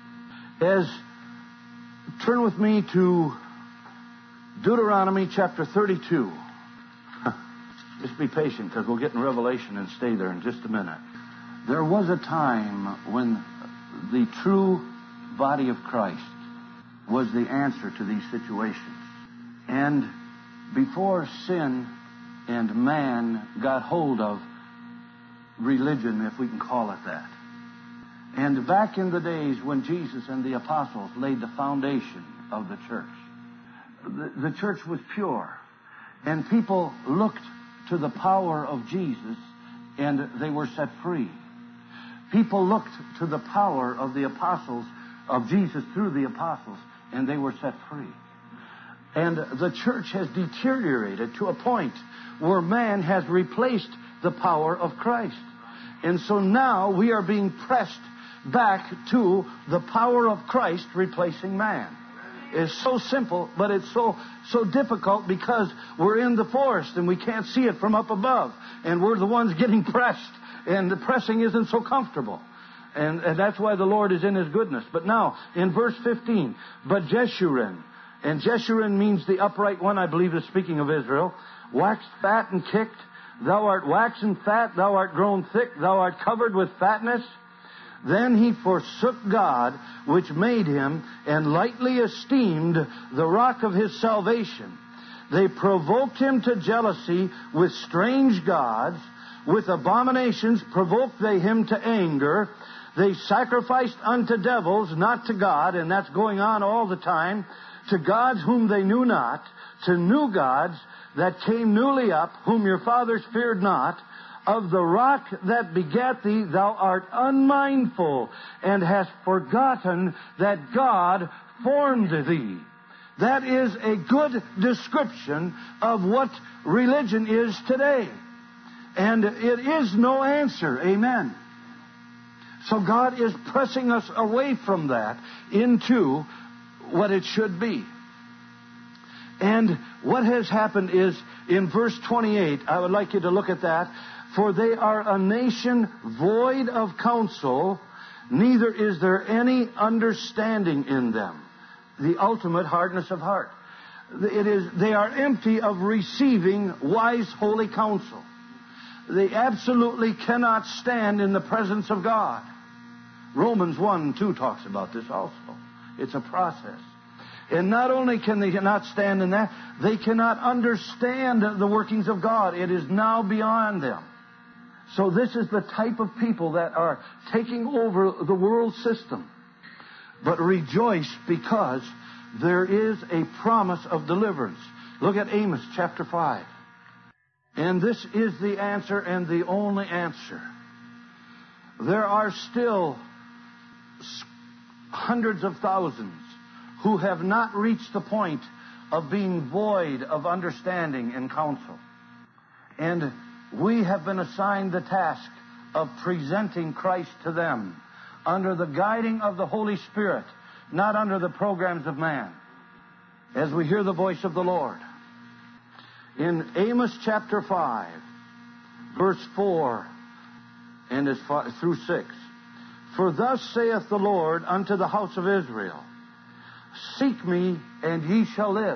turn with me to Deuteronomy chapter 32. Just be patient, because we'll get in Revelation and stay there in just a minute. There was a time when the true body of Christ was the answer to these situations. And before sin and man got hold of religion, if we can call it that, and back in the days when Jesus and the apostles laid the foundation of the church, the church was pure, and people looked to the power of Jesus, and they were set free. People looked to the power of the apostles, of Jesus through the apostles, and they were set free. And the church has deteriorated to a point where man has replaced the power of Christ. And so now we are being pressed back to the power of Christ replacing man. It's so simple, but it's so difficult because we're in the forest and we can't see it from up above. And we're the ones getting pressed. And the pressing isn't so comfortable. And that's why the Lord is in His goodness. But now, in verse 15, "But Jeshurun," and Jeshurun means the upright one, I believe is speaking of Israel, "waxed fat and kicked. Thou art waxen fat, thou art grown thick, thou art covered with fatness. Then he forsook God, which made him, and lightly esteemed the rock of his salvation. They provoked him to jealousy with strange gods. With abominations provoked they him to anger. They sacrificed unto devils, not to God," and that's going on all the time, "to gods whom they knew not, to new gods that came newly up, whom your fathers feared not. Of the rock that begat thee, thou art unmindful, and hast forgotten that God formed thee." That is a good description of what religion is today. And it is no answer. Amen. So God is pressing us away from that into what it should be. And what has happened is, in verse 28, I would like you to look at that. "For they are a nation void of counsel, neither is there any understanding in them." The ultimate hardness of heart. They are empty of receiving wise, holy counsel. They absolutely cannot stand in the presence of God. Romans 1:2 talks about this also. It's a process. And not only can they not stand in that, they cannot understand the workings of God. It is now beyond them. So this is the type of people that are taking over the world system. But rejoice, because there is a promise of deliverance Look at Amos chapter 5. And this is the answer and the only answer. There are still hundreds of thousands who have not reached the point of being void of understanding and counsel. And we have been assigned the task of presenting Christ to them under the guiding of the Holy Spirit, not under the programs of man, as we hear the voice of the Lord. In Amos chapter 5, verse 4 and through 6, for thus saith the Lord unto the house of Israel, seek me, and ye shall live.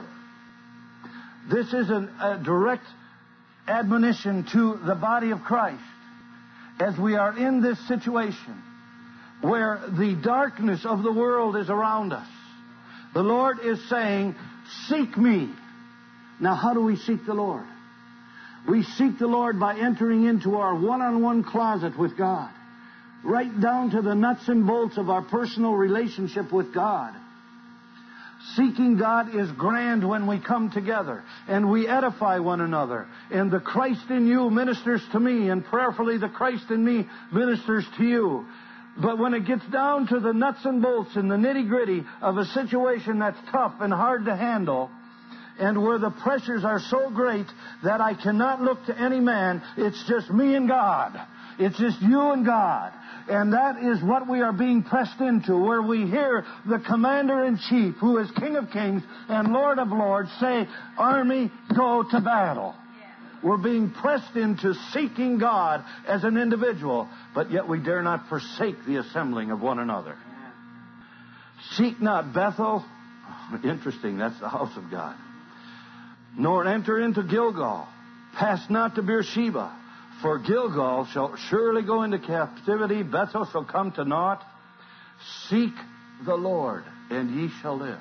This is a direct admonition to the body of Christ as we are in this situation where the darkness of the world is around us. The Lord is saying, seek me. Now, how do we seek the Lord? We seek the Lord by entering into our one-on-one closet with God, right down to the nuts and bolts of our personal relationship with God. Seeking God is grand when we come together and we edify one another. And the Christ in you ministers to me, and prayerfully the Christ in me ministers to you. But when it gets down to the nuts and bolts and the nitty-gritty of a situation that's tough and hard to handle, and where the pressures are so great that I cannot look to any man, it's just me and God. It's just you and God. And that is what we are being pressed into, where we hear the Commander-in-Chief, who is King of Kings and Lord of Lords, say, Army, go to battle. We're being pressed into seeking God as an individual, but yet we dare not forsake the assembling of one another. Seek not Bethel. Interesting, that's the house of God. Nor enter into Gilgal. Pass not to Beersheba. For Gilgal shall surely go into captivity. Bethel shall come to naught. Seek the Lord, and ye shall live.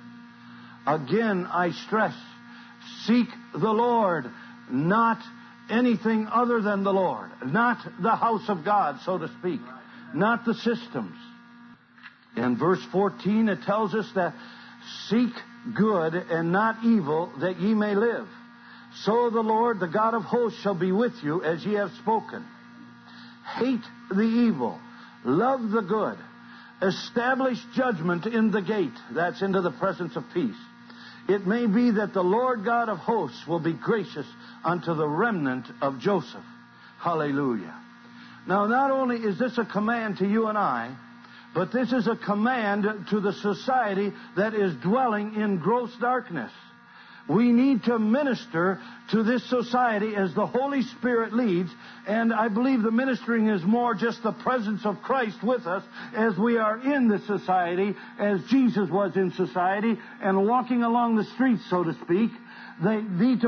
Again, I stress, seek the Lord, not anything other than the Lord. Not the house of God, so to speak. Not the systems. In verse 14, it tells us that seek good and not evil, that ye may live. So the Lord, the God of hosts, shall be with you as ye have spoken. Hate the evil. Love the good. Establish judgment in the gate. That's into the presence of peace. It may be that the Lord God of hosts will be gracious unto the remnant of Joseph. Hallelujah. Now, not only is this a command to you and I, but this is a command to the society that is dwelling in gross darkness. We need to minister to this society as the Holy Spirit leads, and I believe the ministering is more just the presence of Christ with us as we are in the society, as Jesus was in society, and walking along the streets, so to speak. They need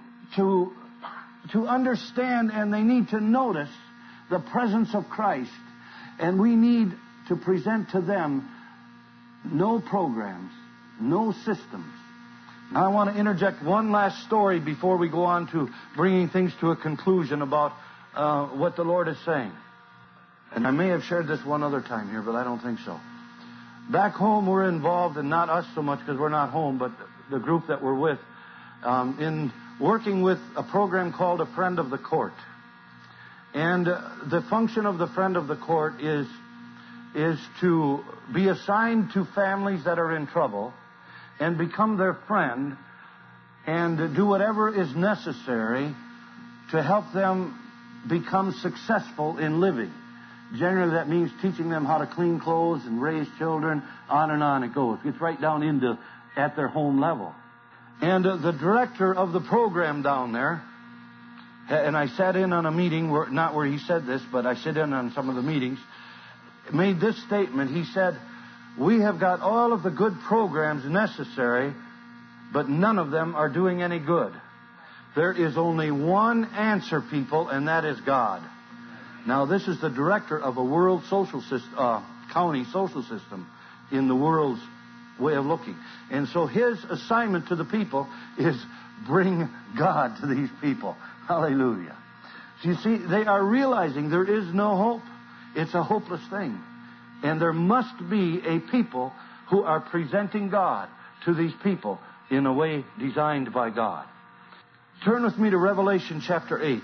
to understand, and they need to notice the presence of Christ, and we need to present to them no programs, no systems. Now, I want to interject one last story before we go on to bringing things to a conclusion about what the Lord is saying. And I may have shared this one other time here, but I don't think so. Back home, we're involved, and not us so much because we're not home, but the group that we're with, in working with a program called A Friend of the Court. And the function of the Friend of the Court is to be assigned to families that are in trouble and become their friend and do whatever is necessary to help them become successful in living. Generally, that means teaching them how to clean clothes and raise children, on it goes. It's right down into at their home level. And the director of the program down there, and I sat in on a meeting, not where he said this, but I sit in on some of the meetings, made this statement. He said, we have got all of the good programs necessary, but none of them are doing any good. There is only one answer, people, and that is God. Now, this is the director of a world social system, county social system in the world's way of looking. And so his assignment to the people is bring God to these people. Hallelujah. So you see, they are realizing there is no hope. It's a hopeless thing. And there must be a people who are presenting God to these people in a way designed by God. Turn with me to Revelation chapter 8.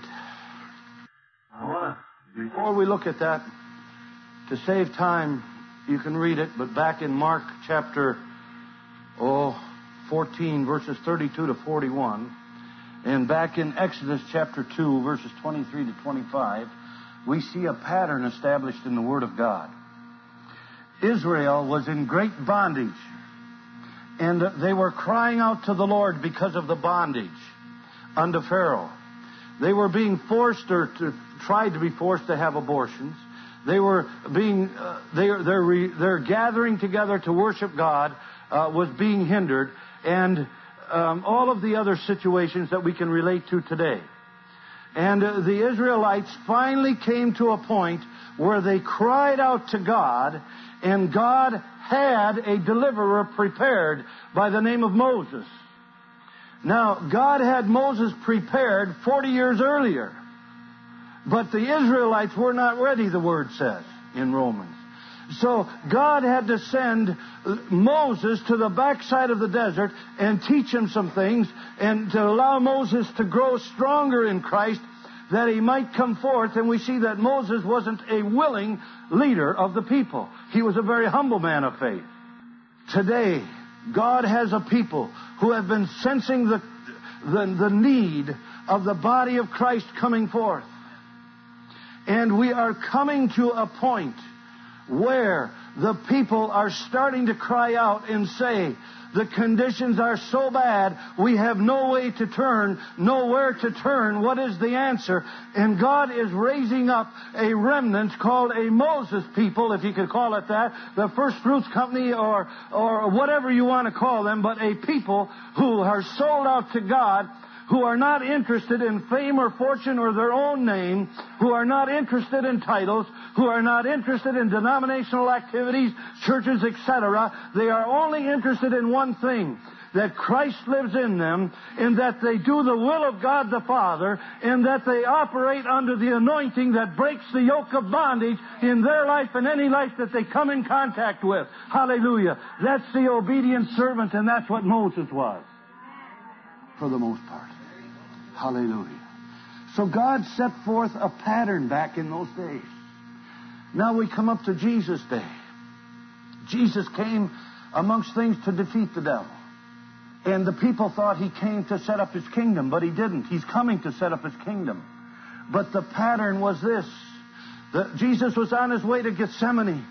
Before we look at that, to save time, you can read it, but back in Mark chapter 14, verses 32 to 41, and back in Exodus chapter 2, verses 23 to 25, we see a pattern established in the Word of God. Israel was in great bondage, and they were crying out to the Lord because of the bondage unto Pharaoh. They were being forced, or tried to be forced, to have abortions. They were being, their gathering together to worship God was being hindered, and all of the other situations that we can relate to today. And the Israelites finally came to a point where they cried out to God, and God had a deliverer prepared by the name of Moses. Now, God had Moses prepared 40 years earlier, but the Israelites were not ready, the Word says in Romans. So God had to send Moses to the backside of the desert and teach him some things, and to allow Moses to grow stronger in Christ, that he might come forth. And we see that Moses wasn't a willing leader of the people. He was a very humble man of faith. Today, God has a people who have been sensing the need of the body of Christ coming forth. And we are coming to a point where the people are starting to cry out and say, the conditions are so bad, we have no way to turn, nowhere to turn. What is the answer? And God is raising up a remnant called a Moses people, if you could call it that, the First Fruits Company, or whatever you want to call them, but a people who are sold out to God, who are not interested in fame or fortune or their own name, who are not interested in titles, who are not interested in denominational activities, churches, etc. They are only interested in one thing, that Christ lives in them, and that they do the will of God the Father, and that they operate under the anointing that breaks the yoke of bondage in their life and any life that they come in contact with. Hallelujah. That's the obedient servant, and that's what Moses was, for the most part. Hallelujah. So God set forth a pattern back in those days. Now we come up to Jesus' day. Jesus came amongst things to defeat the devil. And the people thought he came to set up his kingdom, but he didn't. He's coming to set up his kingdom. But the pattern was this. Jesus was on his way to Gethsemane.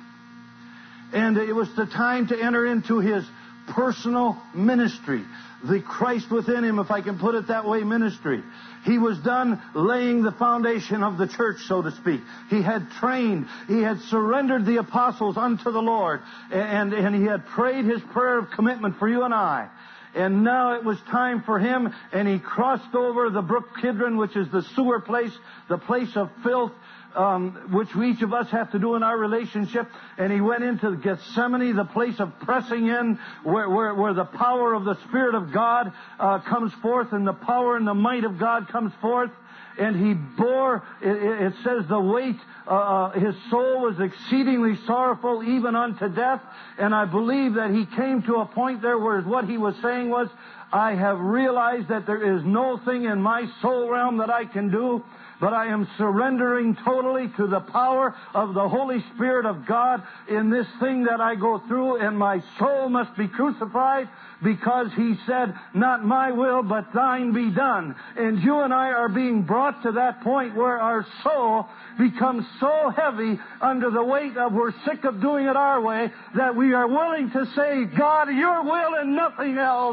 And it was the time to enter into his personal ministry. The Christ within him, if I can put it that way, ministry. He was done laying the foundation of the church, so to speak. He had trained, he had surrendered the apostles unto the Lord, and he had prayed his prayer of commitment for you and I. And now it was time for him, and he crossed over the brook Kidron, which is the sewer place, the place of filth, which each of us have to do in our relationship. And he went into Gethsemane, the place of pressing in, where the power of the Spirit of God comes forth, and the power and the might of God comes forth. And he bore, it says, the weight. His soul was exceedingly sorrowful, even unto death. And I believe that he came to a point there where what he was saying was, I have realized that there is no thing in my soul realm that I can do, but I am surrendering totally to the power of the Holy Spirit of God in this thing that I go through, and my soul must be crucified, because he said, not my will, but thine be done. And you and I are being brought to that point where our soul becomes so heavy under the weight of we're sick of doing it our way, that we are willing to say, God, your will and nothing else.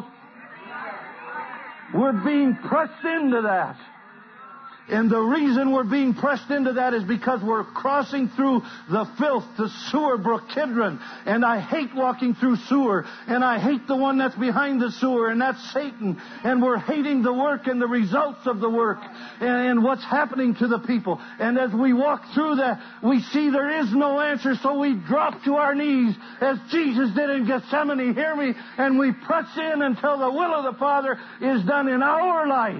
We're being pressed into that. And the reason we're being pressed into that is because we're crossing through the filth, the sewer brook Kidron. And I hate walking through sewer. And I hate the one that's behind the sewer, and that's Satan. And we're hating the work and the results of the work and what's happening to the people. And as we walk through that, we see there is no answer, so we drop to our knees as Jesus did in Gethsemane. Hear me? And we press in until the will of the Father is done in our life.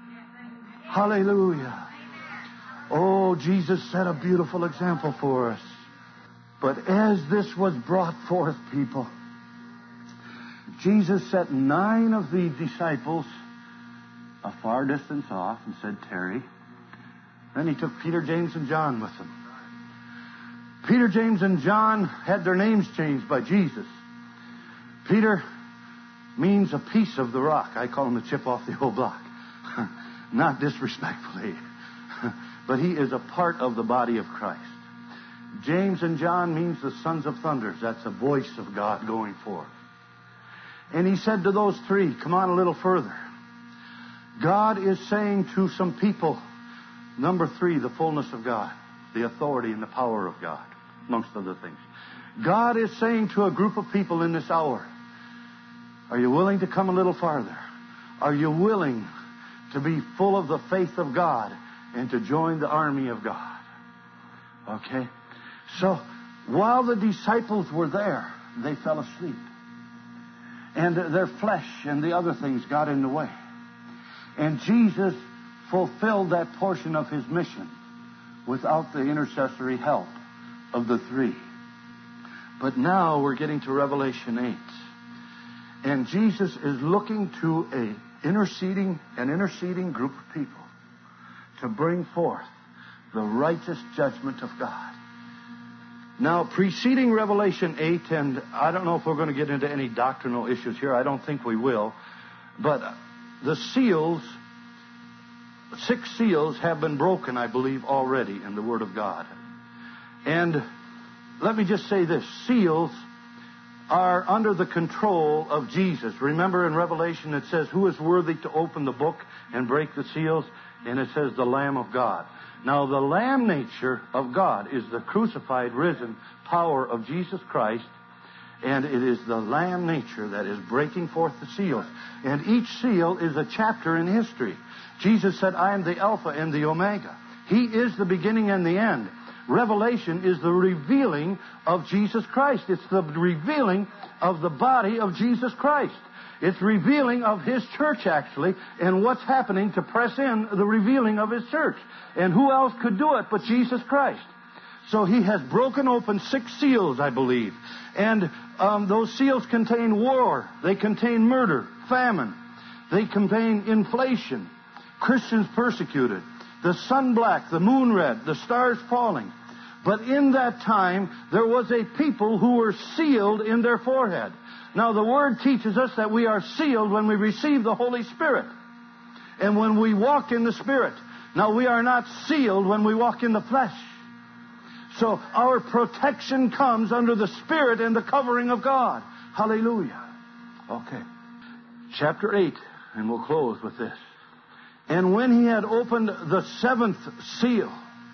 Hallelujah. Oh, Jesus set a beautiful example for us. But as this was brought forth, people, Jesus set 9 of the disciples a far distance off and said, tarry. Then he took Peter, James, and John with him. Peter, James, and John had their names changed by Jesus. Peter means a piece of the rock. I call him the chip off the whole block. Not disrespectfully. But he is a part of the body of Christ. James and John means the sons of thunders. That's a voice of God going forth. And he said to those 3, come on a little further. God is saying to some people, number 3, the fullness of God, the authority and the power of God, amongst other things. God is saying to a group of people in this hour, are you willing to come a little farther? Are you willing to be full of the faith of God and to join the army of God? Okay? So, while the disciples were there, they fell asleep. And their flesh and the other things got in the way. And Jesus fulfilled that portion of his mission without the intercessory help of the 3. But now we're getting to Revelation 8. And Jesus is looking to an interceding group of people to bring forth the righteous judgment of God. Now, preceding Revelation 8, and I don't know if we're going to get into any doctrinal issues here. I don't think we will. But the seals, 6 seals have been broken, I believe, already in the Word of God. And let me just say this. Seals are under the control of Jesus. Remember in Revelation it says, who is worthy to open the book and break the seals? And it says, the Lamb of God. Now, the Lamb nature of God is the crucified, risen power of Jesus Christ, and it is the Lamb nature that is breaking forth the seals. And each seal is a chapter in history. Jesus said, I am the Alpha and the Omega. He is the beginning and the end. Revelation is the revealing of Jesus Christ. It's the revealing of the body of Jesus Christ. It's revealing of His church, actually, and what's happening to press in the revealing of His church. And who else could do it but Jesus Christ? So He has broken open 6 seals, I believe. And those seals contain war. They contain murder, famine. They contain inflation, Christians persecuted, the sun black, the moon red, the stars falling. But in that time, there was a people who were sealed in their forehead. Now, the Word teaches us that we are sealed when we receive the Holy Spirit and when we walk in the Spirit. Now, we are not sealed when we walk in the flesh. So, our protection comes under the Spirit and the covering of God. Hallelujah. Okay. Chapter 8, and we'll close with this. And when He had opened the 7th seal,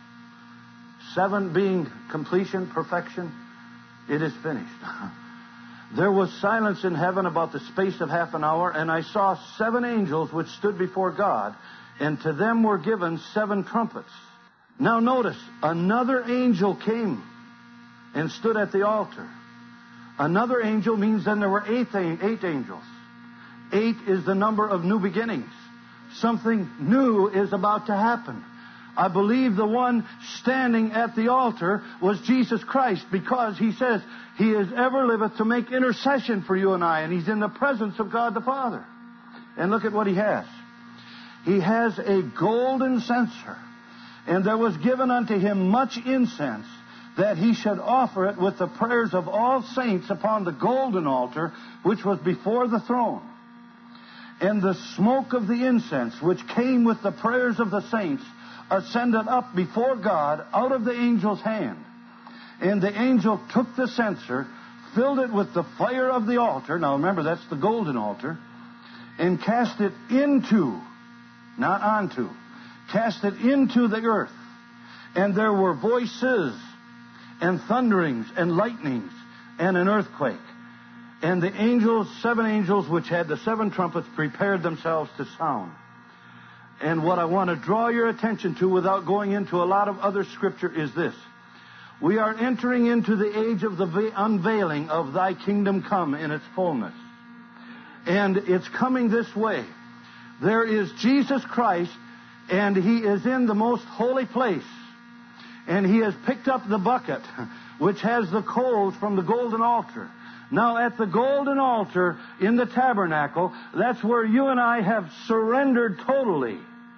7 being completion, perfection, it is finished. There was silence in heaven about the space of half an hour, and I saw 7 angels which stood before God, and to them were given 7 trumpets. Now notice, another angel came and stood at the altar. Another angel means then there were 8 angels. 8 is the number of new beginnings. Something new is about to happen. I believe the one standing at the altar was Jesus Christ, because He says He is ever liveth to make intercession for you and I, and He's in the presence of God the Father. And look at what He has. He has a golden censer, and there was given unto Him much incense, that He should offer it with the prayers of all saints upon the golden altar, which was before the throne. And the smoke of the incense, which came with the prayers of the saints, ascended up before God out of the angel's hand. And the angel took the censer, filled it with the fire of the altar. Now remember, that's the golden altar. And cast it into, not onto, cast it into the earth. And there were voices and thunderings and lightnings and an earthquake. And the angels, 7 angels, which had the 7 trumpets, prepared themselves to sound. And what I want to draw your attention to, without going into a lot of other scripture, is this. We are entering into the age of the unveiling of Thy kingdom come in its fullness. And it's coming this way. There is Jesus Christ, and He is in the most holy place. And He has picked up the bucket, which has the coals from the golden altar. Now, at the golden altar in the tabernacle, that's where you and I have surrendered totally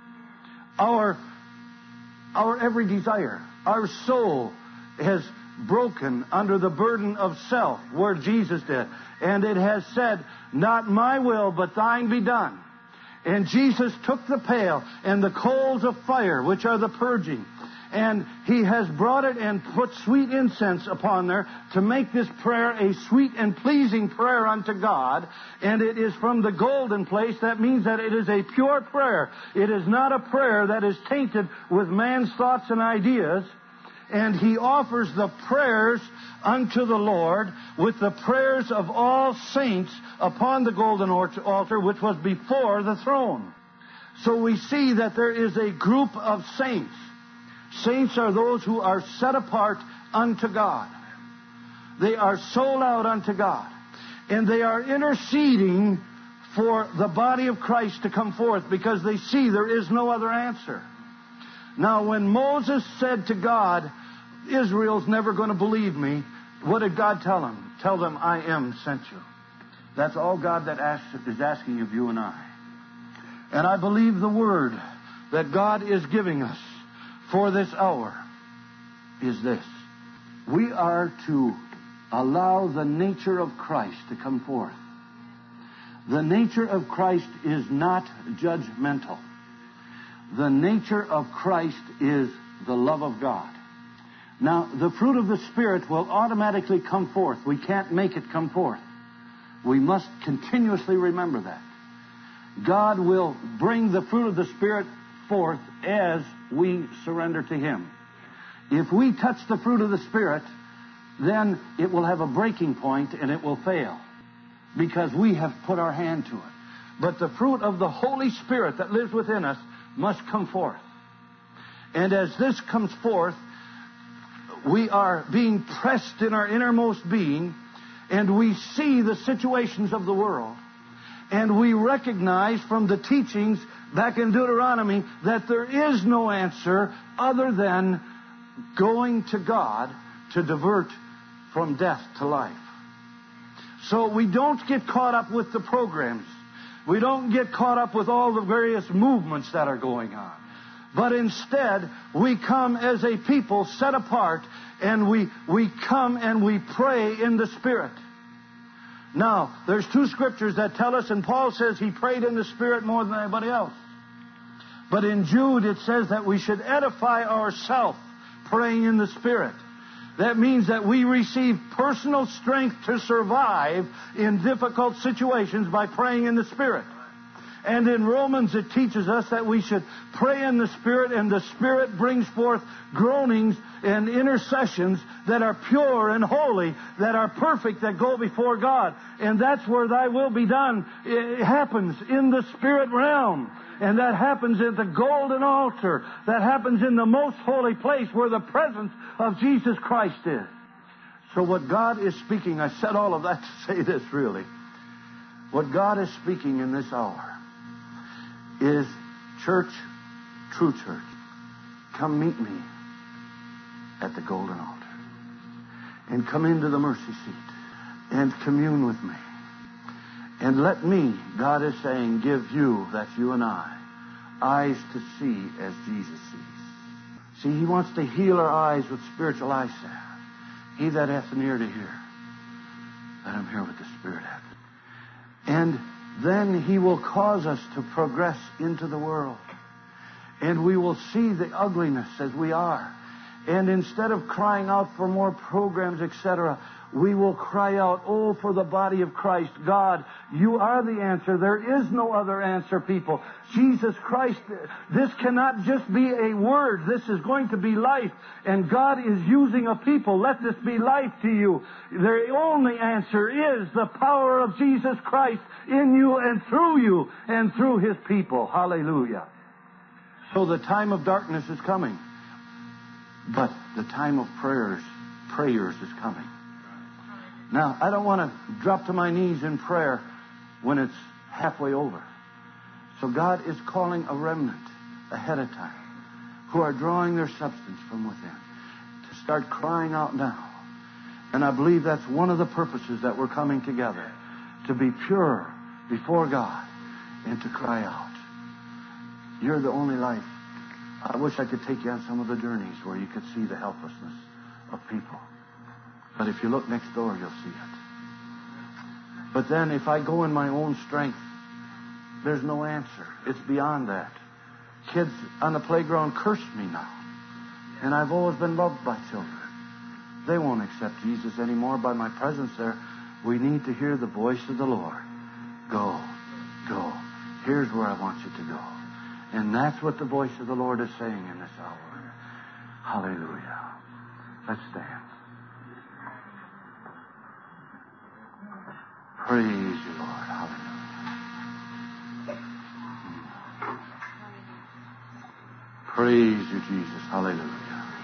our every desire. Our soul has broken under the burden of self, where Jesus did. And it has said, not my will, but thine be done. And Jesus took the pail and the coals of fire, which are the purging, and He has brought it and put sweet incense upon there to make this prayer a sweet and pleasing prayer unto God. And it is from the golden place. That means that it is a pure prayer. It is not a prayer that is tainted with man's thoughts and ideas. And He offers the prayers unto the Lord with the prayers of all saints upon the golden altar, which was before the throne. So we see that there is a group of saints. Saints are those who are set apart unto God. They are sold out unto God. And they are interceding for the body of Christ to come forth, because they see there is no other answer. Now, when Moses said to God, Israel's never going to believe me, what did God tell him? Tell them, I am sent you. That's all God is asking of you and I. And I believe the word that God is giving us for this hour is this. We are to allow the nature of Christ to come forth. The nature of Christ is not judgmental. The nature of Christ is the love of God. Now, the fruit of the Spirit will automatically come forth. We can't make it come forth. We must continuously remember that. God will bring the fruit of the Spirit forth as we surrender to Him. If we touch the fruit of the Spirit, then it will have a breaking point and it will fail, because we have put our hand to it. But the fruit of the Holy Spirit that lives within us must come forth. And as this comes forth, we are being pressed in our innermost being, and we see the situations of the world. And we recognize from the teachings back in Deuteronomy that there is no answer other than going to God to divert from death to life. So we don't get caught up with the programs. We don't get caught up with all the various movements that are going on. But instead, we come as a people set apart, and we come and we pray in the Spirit. Now, there's two scriptures that tell us, and Paul says he prayed in the Spirit more than anybody else. But in Jude, it says that we should edify ourselves praying in the Spirit. That means that we receive personal strength to survive in difficult situations by praying in the Spirit. And in Romans, it teaches us that we should pray in the Spirit, and the Spirit brings forth groanings and intercessions that are pure and holy, that are perfect, that go before God. And that's where thy will be done. It happens in the Spirit realm. And that happens at the golden altar. That happens in the most holy place where the presence of Jesus Christ is. So what God is speaking, I said all of that to say this really. What God is speaking in this hour is, church, true church, come meet me at the golden altar. And come into the mercy seat and commune with me. And let me, God is saying, give you, that's you and I, eyes to see as Jesus sees. See, He wants to heal our eyes with spiritual eye salve. He that hath an ear to hear, let him hear what the Spirit hath. And then He will cause us to progress into the world. And we will see the ugliness as we are. And instead of crying out for more programs, etc., we will cry out, oh, for the body of Christ. God, you are the answer. There is no other answer, people. Jesus Christ, this cannot just be a word. This is going to be life. And God is using a people. Let this be life to you. The only answer is the power of Jesus Christ in you and through His people. Hallelujah. So the time of darkness is coming. But the time of prayers is coming. Now, I don't want to drop to my knees in prayer when it's halfway over. So God is calling a remnant ahead of time who are drawing their substance from within to start crying out now And I believe that's one of the purposes that we're coming together, to be pure before God and to cry out. You're the only life. I wish I could take you on some of the journeys where you could see the helplessness of people. But if you look next door, you'll see it. But then if I go in my own strength, there's no answer. It's beyond that. Kids on the playground curse me now. And I've always been loved by children. They won't accept Jesus anymore by my presence there. We need to hear the voice of the Lord. Go, go. Here's where I want you to go. And that's what the voice of the Lord is saying in this hour. Hallelujah. Let's stand. Praise you, Lord. Hallelujah. Praise you, Jesus. Hallelujah.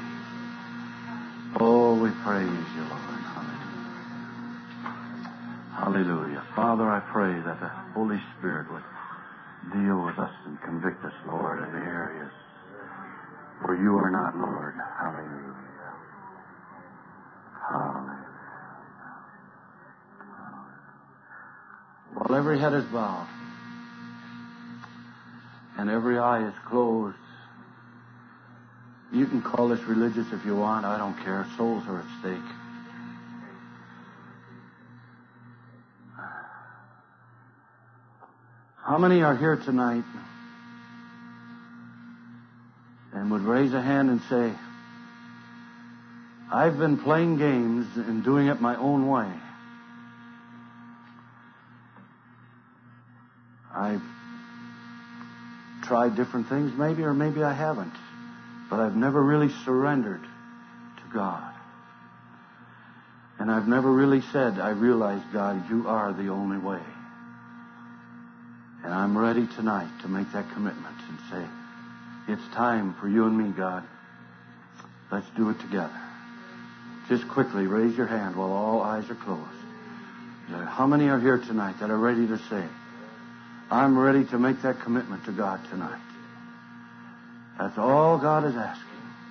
Oh, we praise you, Lord. Hallelujah. Hallelujah. Father, I pray that the Holy Spirit would deal with us and convict us, Lord, in the areas where you are not, Lord. Hallelujah. Hallelujah. While every head is bowed and every eye is closed, you can call this religious if you want. I don't care. Souls are at stake. How many are here tonight and would raise a hand and say, I've been playing games and doing it my own way. I've tried different things, maybe, or maybe I haven't. But I've never really surrendered to God. And I've never really said, I realize, God, you are the only way. And I'm ready tonight to make that commitment and say, it's time for you and me, God. Let's do it together. Just quickly raise your hand while all eyes are closed. How many are here tonight that are ready to say, I'm ready to make that commitment to God tonight? That's all God is asking.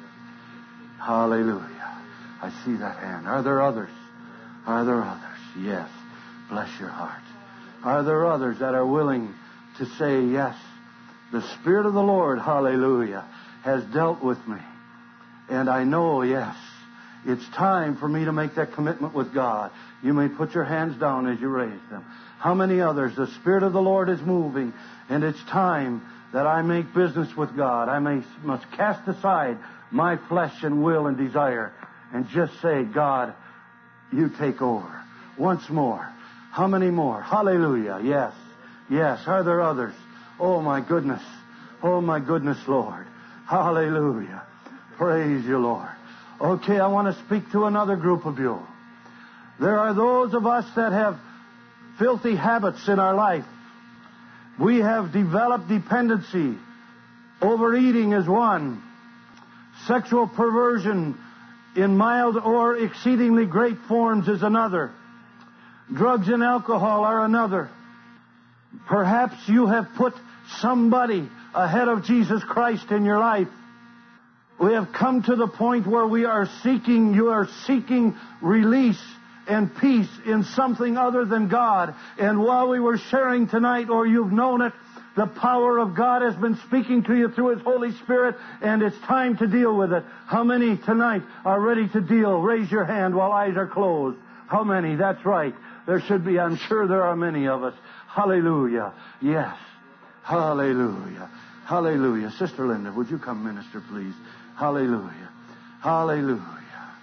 Hallelujah. I see that hand. Are there others? Are there others? Yes. Bless your heart. Are there others that are willing to say, yes, the Spirit of the Lord, hallelujah, has dealt with me. And I know, yes, it's time for me to make that commitment with God. You may put your hands down as you raise them. How many others? The Spirit of the Lord is moving, and it's time that I make business with God. I must cast aside my flesh and will and desire and just say, God, you take over. Once more. How many more? Hallelujah. Yes. Yes. Are there others? Oh, my goodness. Oh, my goodness, Lord. Hallelujah. Praise you, Lord. Okay, I want to speak to another group of you. There are those of us that have filthy habits in our life. We have developed dependency. Overeating is one. Sexual perversion in mild or exceedingly great forms is another. Drugs and alcohol are another. Perhaps you have put somebody ahead of Jesus Christ in your life. We have come to the point where you are seeking release and peace in something other than God. And while we were sharing tonight, or you've known it, the power of God has been speaking to you through His Holy Spirit, and it's time to deal with it. How many tonight are ready to deal? Raise your hand while eyes are closed. How many? That's right. There should be. I'm sure there are many of us. Hallelujah. Yes. Hallelujah. Hallelujah. Sister Linda, would you come minister, please? Hallelujah. Hallelujah.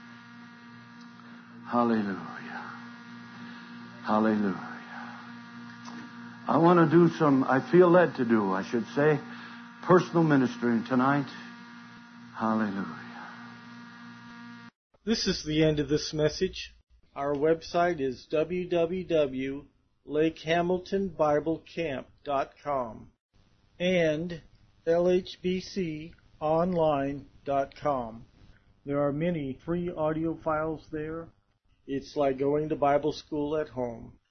Hallelujah. Hallelujah. I want to do I feel led to do, I should say, personal ministering tonight. Hallelujah. This is the end of this message. Our website is www.lakehamiltonbiblecamp.com and lhbconline.com. There are many free audio files there. It's like going to Bible school at home.